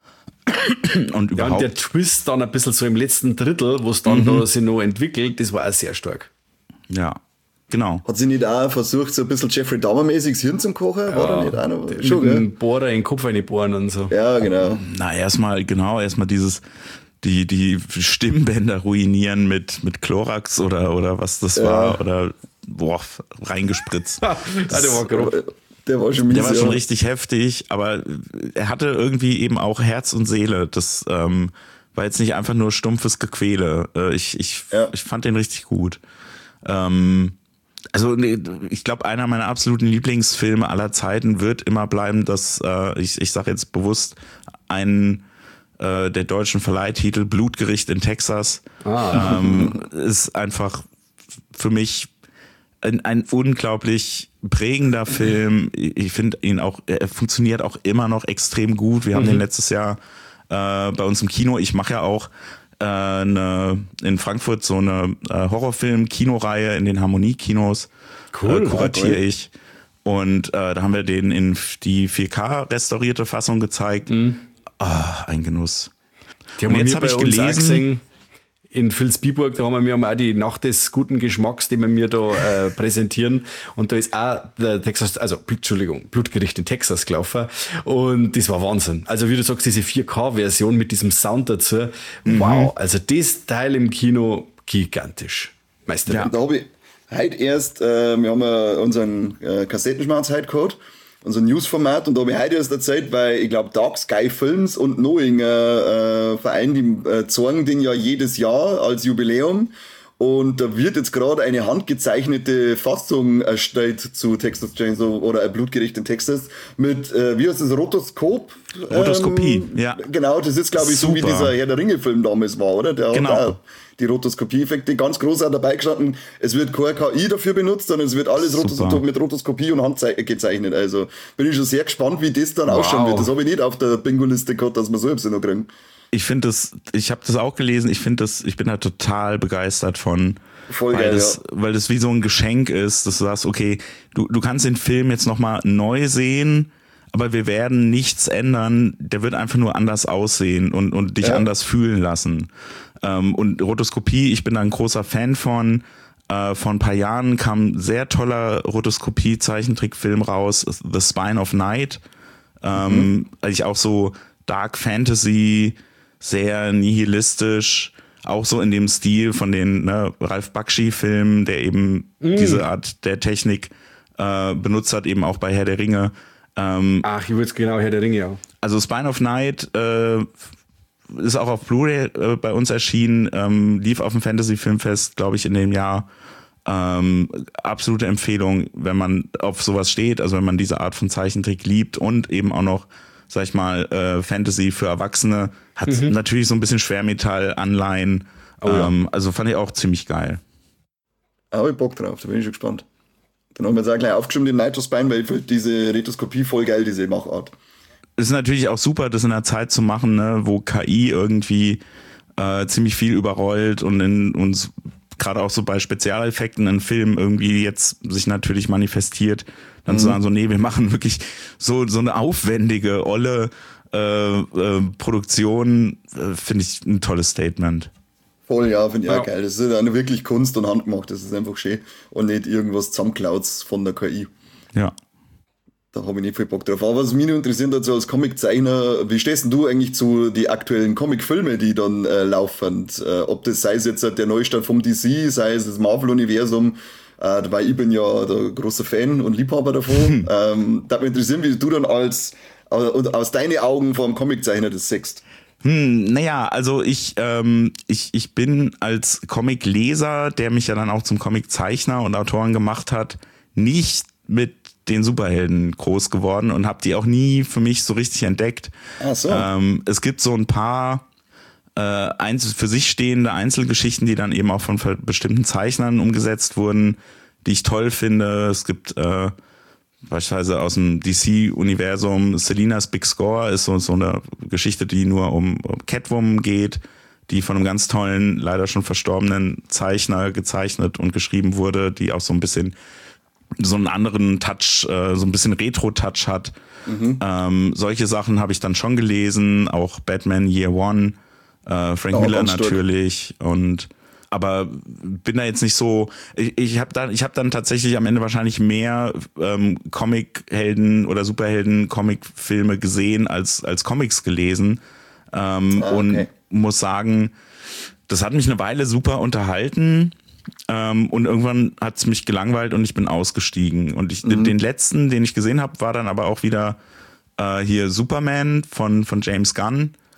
Und überhaupt. Ja, und der Twist dann ein bisschen so im letzten Drittel, wo es dann mhm. da sich noch entwickelt, das war auch sehr stark. Ja, genau. Hat sie nicht auch versucht, so ein bisschen Jeffrey Dahmer-mäßig das Hirn zum Kochen? War ja, da nicht auch noch? Mit schon, einem Bohrer in den Kopf reinbohren und so. Ja, genau. Na, erstmal, genau, erstmal dieses die die Stimmbänder ruinieren mit mit Chlorax oder oder was das ja. war oder boah, reingespritzt. Das, ja, der war grob. Der war schon mies, Der war schon ja. richtig heftig, aber er hatte irgendwie eben auch Herz und Seele. Das ähm, war jetzt nicht einfach nur stumpfes Gequäle. Äh, ich ich, ja. ich fand den richtig gut. Ähm, Also nee, ich glaube, einer meiner absoluten Lieblingsfilme aller Zeiten wird immer bleiben, dass äh, ich, ich sage jetzt bewusst einen äh, der deutschen Verleihtitel Blutgericht in Texas ah. ähm, ist einfach für mich ein, ein unglaublich prägender Film. Ich finde ihn auch, er funktioniert auch immer noch extrem gut. Wir haben mhm. den letztes Jahr äh, bei uns im Kino. Ich mache ja auch äh, eine, in Frankfurt so eine äh, Horrorfilm-Kinoreihe in den Harmonie-Kinos. Cool, äh, kuratiere cool. ich. Und äh, da haben wir den in die vier K restaurierte Fassung gezeigt. Mhm. Ah, ein Genuss. Die haben Und jetzt habe ich gelesen, in Vilsbiburg, da haben wir, wir haben auch die Nacht des guten Geschmacks, den wir mir da äh, präsentieren. Und da ist auch der Texas, also Entschuldigung, Blutgericht in Texas gelaufen. Und das war Wahnsinn. Also wie du sagst, diese vier K-Version mit diesem Sound dazu. Mhm. Wow, also das Teil im Kino gigantisch. Meisterwerk. Ja, da habe ich heute erst, äh, wir haben ja unseren äh, Kassettenschmerz heute gehabt, unser Newsformat, und da habe ich heute erst erzählt, weil ich glaube, Dark Sky Films und Knowing, äh, äh, Verein, die äh, zeigen den ja jedes Jahr als Jubiläum. Und da wird jetzt gerade eine handgezeichnete Fassung erstellt zu Texas Chainsaw oder ein Blutgericht in Texas mit, äh, wie heißt das, Rotoskop? Rotoskopie, ähm, ja. Genau, das ist, glaube ich, Super. So wie dieser Herr der Ringe-Film damals war, oder? Der genau. Hat auch die Rotoskopie-Effekte ganz groß auch dabei gestanden. Es wird keine K I dafür benutzt, sondern es wird alles Rotos- mit Rotoskopie und Hand gezeichnet. Also bin ich schon sehr gespannt, wie das dann wow. ausschauen wird. Das habe ich nicht auf der Bingo-Liste gehabt, dass wir so etwas noch kriegen. Ich finde das, ich habe das auch gelesen, ich finde das, ich bin da total begeistert von. Voll weil geil, das, ja. weil das wie so ein Geschenk ist, dass du sagst, okay, du, du kannst den Film jetzt nochmal neu sehen, aber wir werden nichts ändern, der wird einfach nur anders aussehen und, und dich ja. anders fühlen lassen. Ähm, und Rotoskopie, ich bin da ein großer Fan von. Äh, vor ein paar Jahren kam ein sehr toller Rotoskopie-Zeichentrickfilm raus, The Spine of Night. Ähm, mhm. Also ich auch so Dark Fantasy, sehr nihilistisch, auch so in dem Stil von den ne, Ralph Bakshi-Filmen, der eben mm. diese Art der Technik äh, benutzt hat, eben auch bei Herr der Ringe. Ähm, Ach, ich würde genau Herr der Ringe, ja. Also Spine of Night äh, ist auch auf Blu-ray äh, bei uns erschienen, ähm, lief auf dem Fantasy-Filmfest, glaube ich, in dem Jahr. Ähm, absolute Empfehlung, wenn man auf sowas steht, also wenn man diese Art von Zeichentrick liebt und eben auch noch sag ich mal, äh, Fantasy für Erwachsene, hat mhm. natürlich so ein bisschen Schwermetall-Anleihen. Oh, ähm, ja. Also fand ich auch ziemlich geil. Da habe ich Bock drauf, da bin ich schon gespannt. Dann haben wir jetzt auch gleich aufgeschrieben, den Nitro Spine, weil ich finde diese Retoskopie voll geil, diese Machart. Es ist natürlich auch super, das in einer Zeit zu machen, ne, wo K I irgendwie äh, ziemlich viel überrollt und in uns gerade auch so bei Spezialeffekten in Filmen irgendwie jetzt sich natürlich manifestiert, dann mhm. zu sagen so, nee, wir machen wirklich so so eine aufwendige, olle äh, äh, Produktion, äh, finde ich ein tolles Statement. Voll, ja, finde ich ja. auch geil. Das ist eine wirklich Kunst und handgemacht, das ist einfach schön und nicht irgendwas zusammenklaut von der K I. Ja. Da habe ich nicht viel Bock drauf. Aber was mich nur interessiert hat, so als Comiczeichner, wie stehst denn du eigentlich zu den aktuellen Comicfilmen, die dann äh, laufen? Äh, ob das sei es jetzt der Neustart vom D C, sei es das Marvel-Universum, äh, weil ich bin ja der große Fan und Liebhaber davon. ähm, da mich interessieren, wie du dann als äh, aus deinen Augen vom Comiczeichner das siehst. Hm, naja, also ich, ähm, ich, ich bin als Comicleser, der mich ja dann auch zum Comiczeichner und Autoren gemacht hat, nicht mit den Superhelden groß geworden und habe die auch nie für mich so richtig entdeckt. Ach so. Ähm, es gibt so ein paar äh, einzel- für sich stehende Einzelgeschichten, die dann eben auch von bestimmten Zeichnern umgesetzt wurden, die ich toll finde. Es gibt äh, beispielsweise aus dem D C-Universum Selena's Big Score ist so, so eine Geschichte, die nur um, um Catwoman geht, die von einem ganz tollen, leider schon verstorbenen Zeichner gezeichnet und geschrieben wurde, die auch so ein bisschen so einen anderen Touch, äh, so ein bisschen Retro-Touch hat. Mhm. Ähm, solche Sachen habe ich dann schon gelesen, auch Batman Year One, äh, Frank oh, Miller natürlich und aber bin da jetzt nicht so, ich, ich habe dann, ich habe dann tatsächlich am Ende wahrscheinlich mehr ähm, Comic-Helden oder Superhelden-Comic-Filme gesehen als als Comics gelesen ähm, ah, okay. und muss sagen, das hat mich eine Weile super unterhalten. Ähm, und irgendwann hat es mich gelangweilt und ich bin ausgestiegen. Und ich, mhm. den letzten, den ich gesehen habe, war dann aber auch wieder äh, hier Superman von, von James Gunn, ja.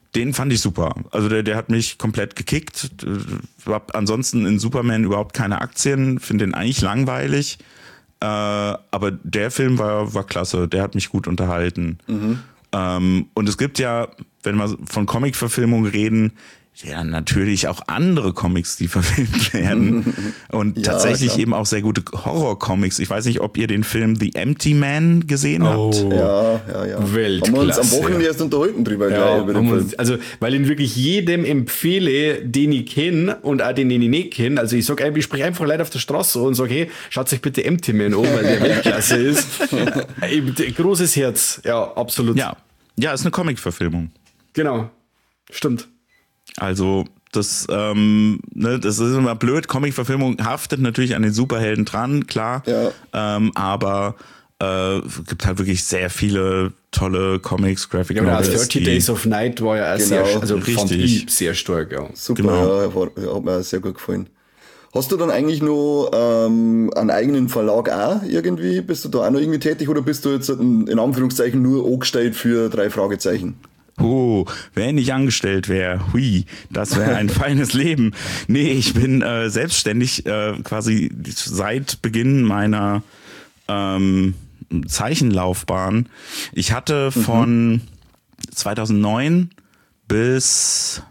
Den fand ich super. Also der, der hat mich komplett gekickt. Hab ansonsten in Superman überhaupt keine Aktien, finde den eigentlich langweilig. Äh, aber der Film war, war klasse, der hat mich gut unterhalten. Mhm. Ähm, und es gibt ja, wenn wir von Comic-Verfilmung reden, ja, natürlich auch andere Comics, die verfilmt werden. Und ja, tatsächlich klar. eben auch sehr gute Horror-Comics. Ich weiß nicht, ob ihr den Film The Empty Man gesehen oh, habt. Ja, ja, ja. Weltklasse. Haben wir uns am Wochenende erst unterhalten drüber. Ja, gleich, über uns, also, weil ich wirklich jedem empfehle, den ich kenne und auch den, den ich nicht kenne. Also ich sag, ich spreche einfach Leute auf der Straße und sage, hey, schaut euch bitte Empty Man an, weil der Weltklasse ist. Großes Herz. Ja, absolut. Ja, ja, ist eine Comic-Verfilmung. Genau. Stimmt. Also das, ähm, ne, das ist immer blöd. Comic-Verfilmung haftet natürlich an den Superhelden dran, klar. Ja. Ähm, aber äh, es gibt halt wirklich sehr viele tolle Comics, Graphic ja, Novels. thirty Days of Night war ja auch genau, sehr, also richtig. fand ich sehr stark. Ja. Super, genau. ja, war, hat mir auch sehr gut gefallen. Hast du dann eigentlich noch ähm, einen eigenen Verlag auch irgendwie? Bist du da auch noch irgendwie tätig oder bist du jetzt in, in Anführungszeichen nur angestellt für drei Fragezeichen? Oh, wenn ich angestellt wäre, hui, das wäre ein feines Leben. Nee, ich bin äh, selbstständig äh, quasi seit Beginn meiner ähm, Zeichenlaufbahn. Ich hatte von mhm. zweitausendneun bis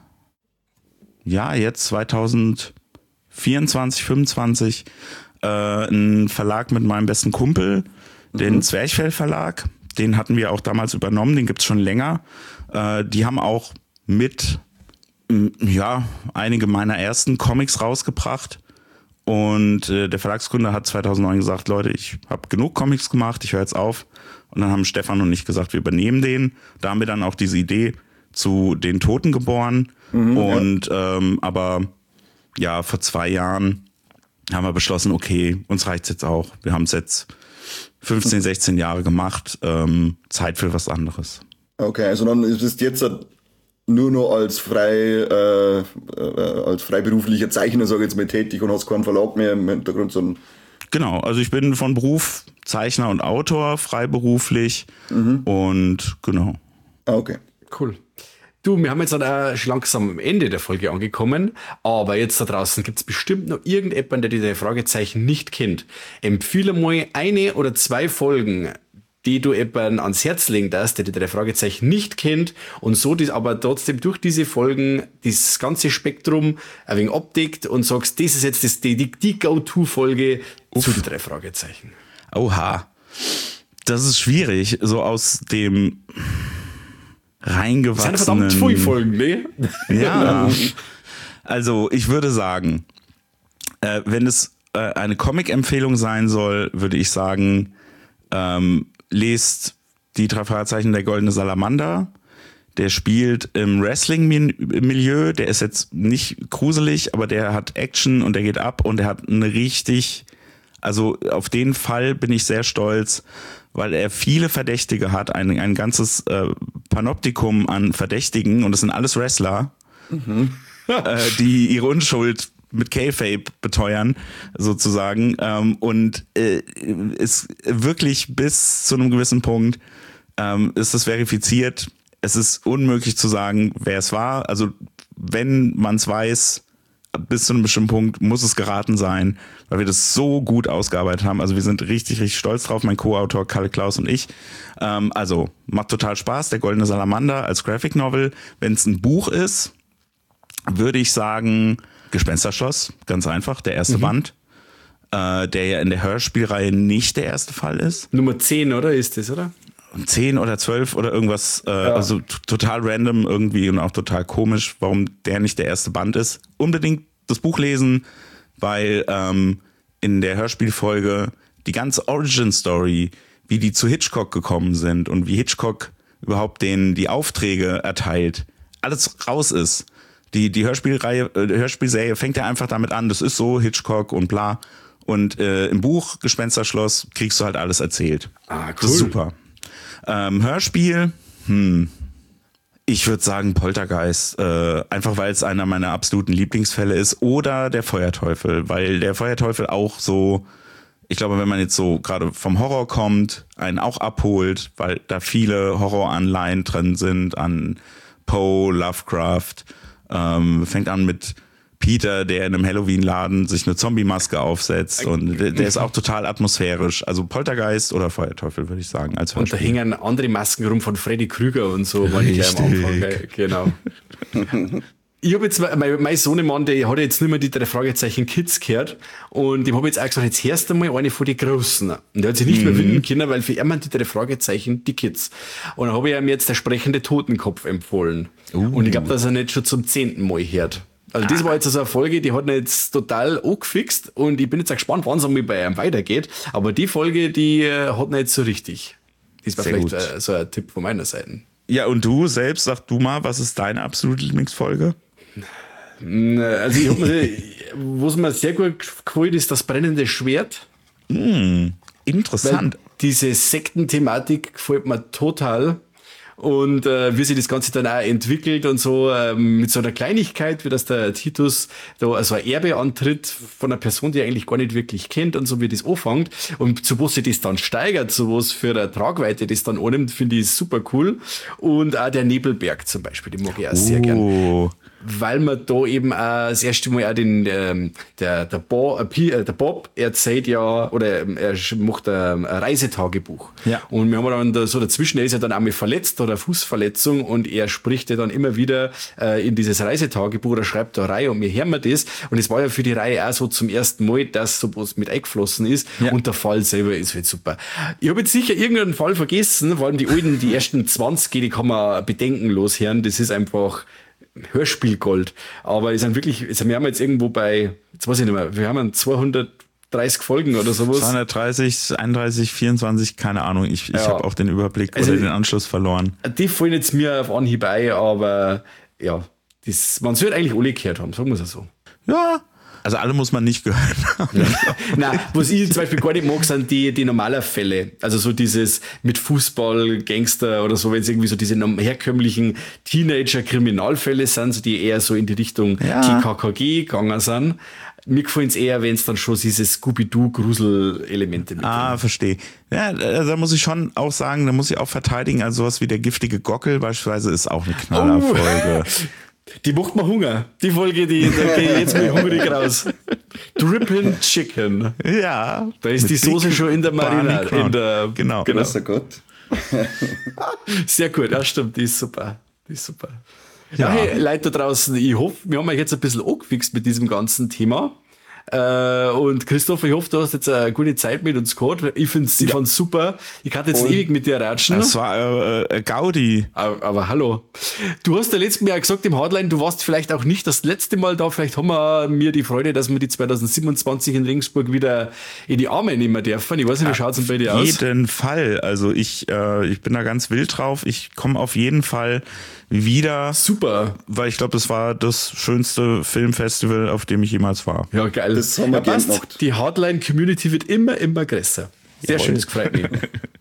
ja jetzt zweitausendvierundzwanzig, fünfundzwanzig äh, einen Verlag mit meinem besten Kumpel, den mhm. Zwerchfell Verlag. Den hatten wir auch damals übernommen, den gibt's schon länger. Äh, die haben auch mit ja einige meiner ersten Comics rausgebracht. Und äh, der Verlagsgründer hat zweitausendneun gesagt, Leute, ich habe genug Comics gemacht, ich höre jetzt auf. Und dann haben Stefan und ich gesagt, wir übernehmen den. Da haben wir dann auch diese Idee zu den Toten geboren. Mhm, und ja. ähm, aber ja, vor zwei Jahren haben wir beschlossen, okay, uns reicht's jetzt auch. Wir haben es jetzt fünfzehn, sechzehn Jahre gemacht, ähm, Zeit für was anderes. Okay, also dann ist es jetzt nur noch als frei äh, äh, als freiberuflicher Zeichner, sage ich jetzt mal, tätig und hast keinen Verlag mehr im Hintergrund, sondern genau, also ich bin von Beruf Zeichner und Autor, freiberuflich mhm. und genau. Ah, okay. Cool. Du, wir haben jetzt auch schon langsam am Ende der Folge angekommen, aber jetzt da draußen gibt es bestimmt noch irgendjemanden, der diese Fragezeichen nicht kennt. Empfehle mal eine oder zwei Folgen, die du jemanden ans Herz legen darfst, der die drei Fragezeichen nicht kennt und so das aber trotzdem durch diese Folgen das ganze Spektrum ein wenig abdeckt und sagst, das ist jetzt das, die, die Go-To-Folge zu den drei Fragezeichen. Oha, das ist schwierig, so aus dem reingewachsenen... Das sind verdammt viele Folgen, ne? Ja, also ich würde sagen, äh, wenn es äh, eine Comic-Empfehlung sein soll, würde ich sagen, ähm, lest die drei Fragezeichen der Goldene Salamander. Der spielt im Wrestling-Milieu, der ist jetzt nicht gruselig, aber der hat Action und der geht ab und der hat eine richtig, also auf den Fall bin ich sehr stolz, weil er viele Verdächtige hat, ein, ein ganzes äh, Panoptikum an Verdächtigen und das sind alles Wrestler, mhm. äh, die ihre Unschuld mit K-Fape beteuern, sozusagen. Ähm, und äh, ist wirklich bis zu einem gewissen Punkt ähm, ist das verifiziert. Es ist unmöglich zu sagen, wer es war. Also wenn man es weiß, bis zu einem bestimmten Punkt muss es geraten sein, weil wir das so gut ausgearbeitet haben. Also wir sind richtig, richtig stolz drauf, mein Co-Autor Kalle Klaus und ich. Ähm, also macht total Spaß, der Goldene Salamander als Graphic Novel. Wenn es ein Buch ist, würde ich sagen Gespensterschloss, ganz einfach, der erste mhm. Band, äh, der ja in der Hörspielreihe nicht der erste Fall ist. Nummer zehn, oder? Ist das, oder? zehn oder zwölf oder irgendwas, äh, ja. also t- total random irgendwie und auch total komisch, warum der nicht der erste Band ist. Unbedingt das Buch lesen, weil ähm, in der Hörspielfolge die ganze Origin-Story, wie die zu Hitchcock gekommen sind und wie Hitchcock überhaupt denen die Aufträge erteilt, alles raus ist. Die, die Hörspielreihe, äh, Hörspielserie fängt ja einfach damit an, das ist so, Hitchcock und bla. Und äh, im Buch Gespensterschloss kriegst du halt alles erzählt. Ah, cool. Das ist super. Ähm, Hörspiel, hm, ich würde sagen Poltergeist, äh, einfach weil es einer meiner absoluten Lieblingsfälle ist, oder der Feuerteufel, weil der Feuerteufel auch so, ich glaube, wenn man jetzt so gerade vom Horror kommt, einen auch abholt, weil da viele Horroranleihen drin sind an Poe, Lovecraft, ähm, fängt an mit Peter, der in einem Halloween-Laden sich eine Zombie-Maske aufsetzt und der, der ist auch total atmosphärisch. Also Poltergeist oder Feuerteufel, würde ich sagen, als Und da Hörspiel. hängen andere Masken rum von Freddy Krüger und so, war ich gleich am Anfang. gell? Genau. Ich habe jetzt, mein, mein Sohnemann, der hat jetzt nicht mehr die drei Fragezeichen Kids gehört und dem habe ich jetzt auch gesagt, jetzt hörst du mal eine von den Großen. Und der hat sich nicht mehr finden können, weil für ihn waren die drei Fragezeichen die Kids. Und dann habe ich ihm jetzt der sprechende Totenkopf empfohlen. Uh. Und ich glaube, dass er nicht schon zum zehnten Mal hört. Also das war jetzt also eine Folge, die hat ihn jetzt total angefixt und ich bin jetzt auch gespannt, wann es einmal bei ihm weitergeht. Aber die Folge, die äh, hat ihn jetzt so richtig. Das war Sehr vielleicht gut. äh, so ein Tipp von meiner Seite. Ja, und du selbst, sag du mal, was ist deine absolute Lieblingsfolge? Also ich hab mir, was mir sehr gut gefällt, ist das brennende Schwert. Hm, interessant. Weil diese Sektenthematik gefällt mir total. Und äh, wie sich das Ganze dann auch entwickelt und so ähm, mit so einer Kleinigkeit, wie das der Titus da also ein Erbe antritt von einer Person, die er eigentlich gar nicht wirklich kennt und so wie das anfängt und zu was sich das dann steigert, so was für eine Tragweite das dann annimmt, finde ich super cool. Und auch der Nebelberg zum Beispiel, den mag ich auch sehr gern. Oh. Weil man da eben auch das erste Mal auch den, ähm, der, der, Bo, äh, der Bob erzählt ja, oder ähm, er macht ein, ein Reisetagebuch. Ja. Und wir haben dann da so dazwischen, er ist ja dann einmal verletzt oder Fußverletzung und er spricht ja dann immer wieder äh, in dieses Reisetagebuch oder schreibt da rein und wir hören wir das. Und es war ja für die Reihe auch so zum ersten Mal, dass sowas mit eingeflossen ist Ja. und der Fall selber ist halt super. Ich habe jetzt sicher irgendeinen Fall vergessen, vor allem die alten, die ersten zwanzig, die kann man bedenkenlos hören. Das ist einfach Hörspielgold. Aber wir sind wirklich, also wir haben jetzt irgendwo bei, jetzt weiß ich nicht mehr, wir haben zweihundertdreißig Folgen oder sowas. zweihundertdreißig, einunddreißig, vierundzwanzig, keine Ahnung. Ich, ich Ja. habe auch den Überblick Also- oder den Anschluss verloren. Die fallen jetzt mir auf Anhieb ein, aber ja, das, man sollte eigentlich alle gehört haben, sagen wir es so. Ja, also alle muss man nicht gehört haben. Nein, was ich zum Beispiel gar nicht mag, sind die, die normalen Fälle. Also so dieses mit Fußball, Gangster oder so, wenn es irgendwie so diese norm- herkömmlichen Teenager-Kriminalfälle sind, so die eher so in die Richtung Ja. T K K G gegangen sind. Mir gefallen es eher, wenn es dann schon diese Scooby-Doo-Grusel-Elemente mit Ah, verstehe. Ja, da da muss ich schon auch sagen, da muss ich auch verteidigen, also sowas wie der giftige Gockel beispielsweise ist auch eine Knallerfolge. Die macht mir Hunger. Die Folge, die, da gehe ich jetzt mal hungrig raus. Drippin' Chicken. Ja. Da ist mit die Soße Big schon in der Barney Marinade. Crown. In der, Genau. genau. Grüßer Gott. Sehr gut, ja stimmt, die ist super. Die ist super. Ja, Ja. hey, Leute da draußen, ich hoffe, wir haben euch jetzt ein bisschen angefixt mit diesem ganzen Thema. Äh, und Christoph, ich hoffe, du hast jetzt eine gute Zeit mit uns gehabt. Ich finde es ich fand's super. Ich kann jetzt Und- ewig mit dir ratschen. Das war äh, äh, Gaudi. Aber, aber hallo. Du hast ja letztes Mal ja gesagt im Hardline, du warst vielleicht auch nicht das letzte Mal da. Vielleicht haben wir mir die Freude, dass wir die zwanzig siebenundzwanzig in Regensburg wieder in die Arme nehmen dürfen. Ich weiß nicht, wie schaut's denn bei dir Auf aus? jeden Fall. Also ich, äh, ich bin da ganz wild drauf. Ich komme auf jeden Fall wieder, Super. weil ich glaube, das war das schönste Filmfestival, auf dem ich jemals war. Ja, geil. Das haben wir ja, gern passt. gemacht. Die Hardline-Community wird immer, immer größer. Sehr Jawohl. schön, das gefreut mich.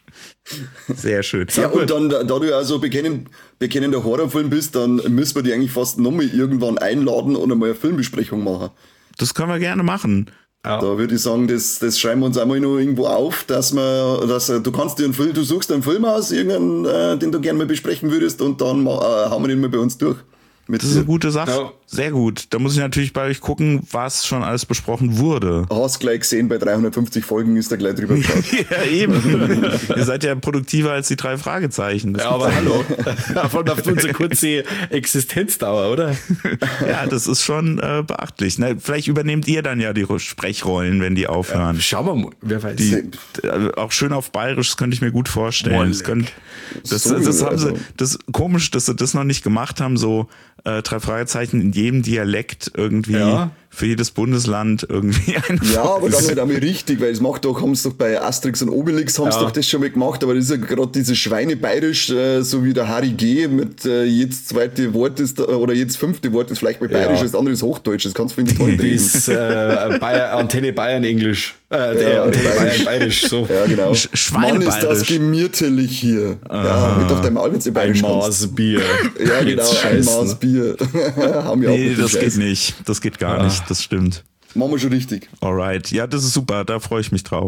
Sehr schön. Ja, und dann, da du ja so bekennen, bekennender Horrorfilm bist, dann müssen wir die eigentlich fast nochmal irgendwann einladen und einmal eine Filmbesprechung machen. Das können wir gerne machen. Ja. Da würde ich sagen, das, das schreiben wir uns einmal noch irgendwo auf, dass wir, dass äh, du kannst dir einen Film, du suchst einen Film aus, irgendeinen, äh, den du gerne mal besprechen würdest und dann äh, haben wir den mal bei uns durch. Mit Das ist eine gute Sache. Ja. Sehr gut. Da muss ich natürlich bei euch gucken, was schon alles besprochen wurde. Hast gleich gesehen, bei dreihundertfünfzig Folgen ist da gleich drüber geschaut. Ja, eben. Ihr seid ja produktiver als die drei Fragezeichen. Das Ja, aber hallo. Vor allem auf unsere kurze Existenzdauer, oder? ja, das ist schon äh, beachtlich. Na, vielleicht übernehmt ihr dann ja die Sprechrollen, wenn die aufhören. Schauen wir mal, wer weiß. Die, äh, auch schön auf Bayerisch, das könnte ich mir gut vorstellen. Das, könnt, das, So, das haben sie, also. das komisch, dass sie das noch nicht gemacht haben, so äh, drei Fragezeichen in jedem Dialekt irgendwie Ja. für jedes Bundesland irgendwie eine Ja, aber Folge. dann halt einmal richtig, weil es macht doch, haben sie doch bei Asterix und Obelix haben sie Ja. doch das schon mal gemacht, aber das ist ja gerade dieses Schweinebayerisch, äh, so wie der Harry G. mit äh, jedes zweite Wort ist, da- oder jedes fünfte Wort ist vielleicht mal bayerisch, Ja. das andere ist Hochdeutsch, das kannst du finde ich toll Die reden. ist äh, Bayer, Antenne Bayern Englisch. Äh, der Ja, Antenne Bayerisch. Bayern Bayerisch. So. Ja, genau. Sch- Mann, ist das Schweinebayerisch. gemütlich hier. Ja, mit auf deinem Album Ein bayerisch kannst. Maß Bier. Ja, genau, Jetzt ein scheißen. Maß Bier. haben wir auch Nee, mit dem das geht Scheiß. nicht. Das geht gar nicht. Das stimmt. Machen wir schon richtig. Alright. Ja, das ist super. Da freue ich mich drauf.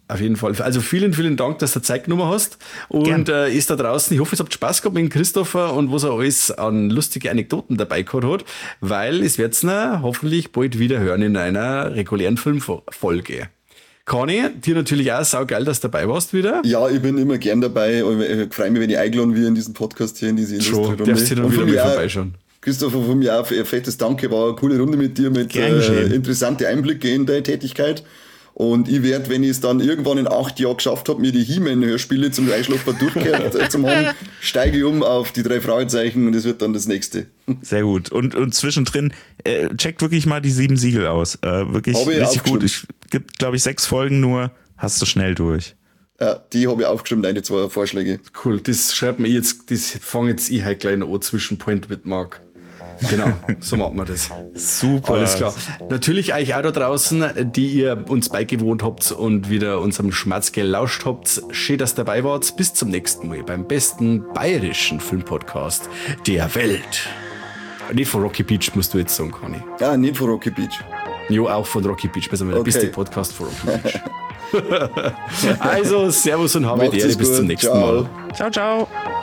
Auf jeden Fall. Also vielen, vielen Dank, dass du Zeit genommen hast. Und äh, ist da draußen, ich hoffe, es habt Spaß gehabt mit dem Christopher und was er alles an lustige Anekdoten dabei gehabt hat, weil es wird's na hoffentlich bald wieder hören in einer regulären Filmfolge. Conny, dir natürlich auch saugeil, dass du dabei warst wieder. Ja, ich bin immer gern dabei. Ich freue mich, wenn ich eingeladen werde in diesen Podcast hier, in diese Illustre Runde. Darfst du dann wieder mal vorbeischauen. Christopher, von mir auch ein fettes Danke, war eine coole Runde mit dir, mit äh, interessante Einblicke in deine Tätigkeit. Und ich werde, wenn ich es dann irgendwann in acht Jahren geschafft habe, mir die He-Man-Hörspiele zum Einschlafen durchgehört äh, zum haben, steige ich um auf die drei Fragezeichen und das wird dann das nächste. Sehr gut. Und, und zwischendrin, äh, checkt wirklich mal die sieben Siegel aus. Äh, wirklich richtig gut. Es gibt, glaube ich, sechs Folgen nur, hast du schnell durch. Ja, die habe ich aufgeschrieben, deine zwei Vorschläge. Cool, das schreibt mir jetzt, das fange jetzt ich halt gleich noch an zwischen Point mit Mark. Genau, so machen wir das. Super. Alles klar. Natürlich euch auch da draußen, die ihr uns beigewohnt habt und wieder unserem Schmerz gelauscht habt. Schön, dass ihr dabei wart. Bis zum nächsten Mal beim besten bayerischen Filmpodcast der Welt. Nicht von Rocky Beach, musst du jetzt sagen, Conny. Ja, nicht von Rocky Beach. Jo, auch von Rocky Beach. Wir sind der beste Podcast von Rocky Beach. Also, Servus und habe die Ehre. Bis zum nächsten Ciao. Mal. Ciao, ciao.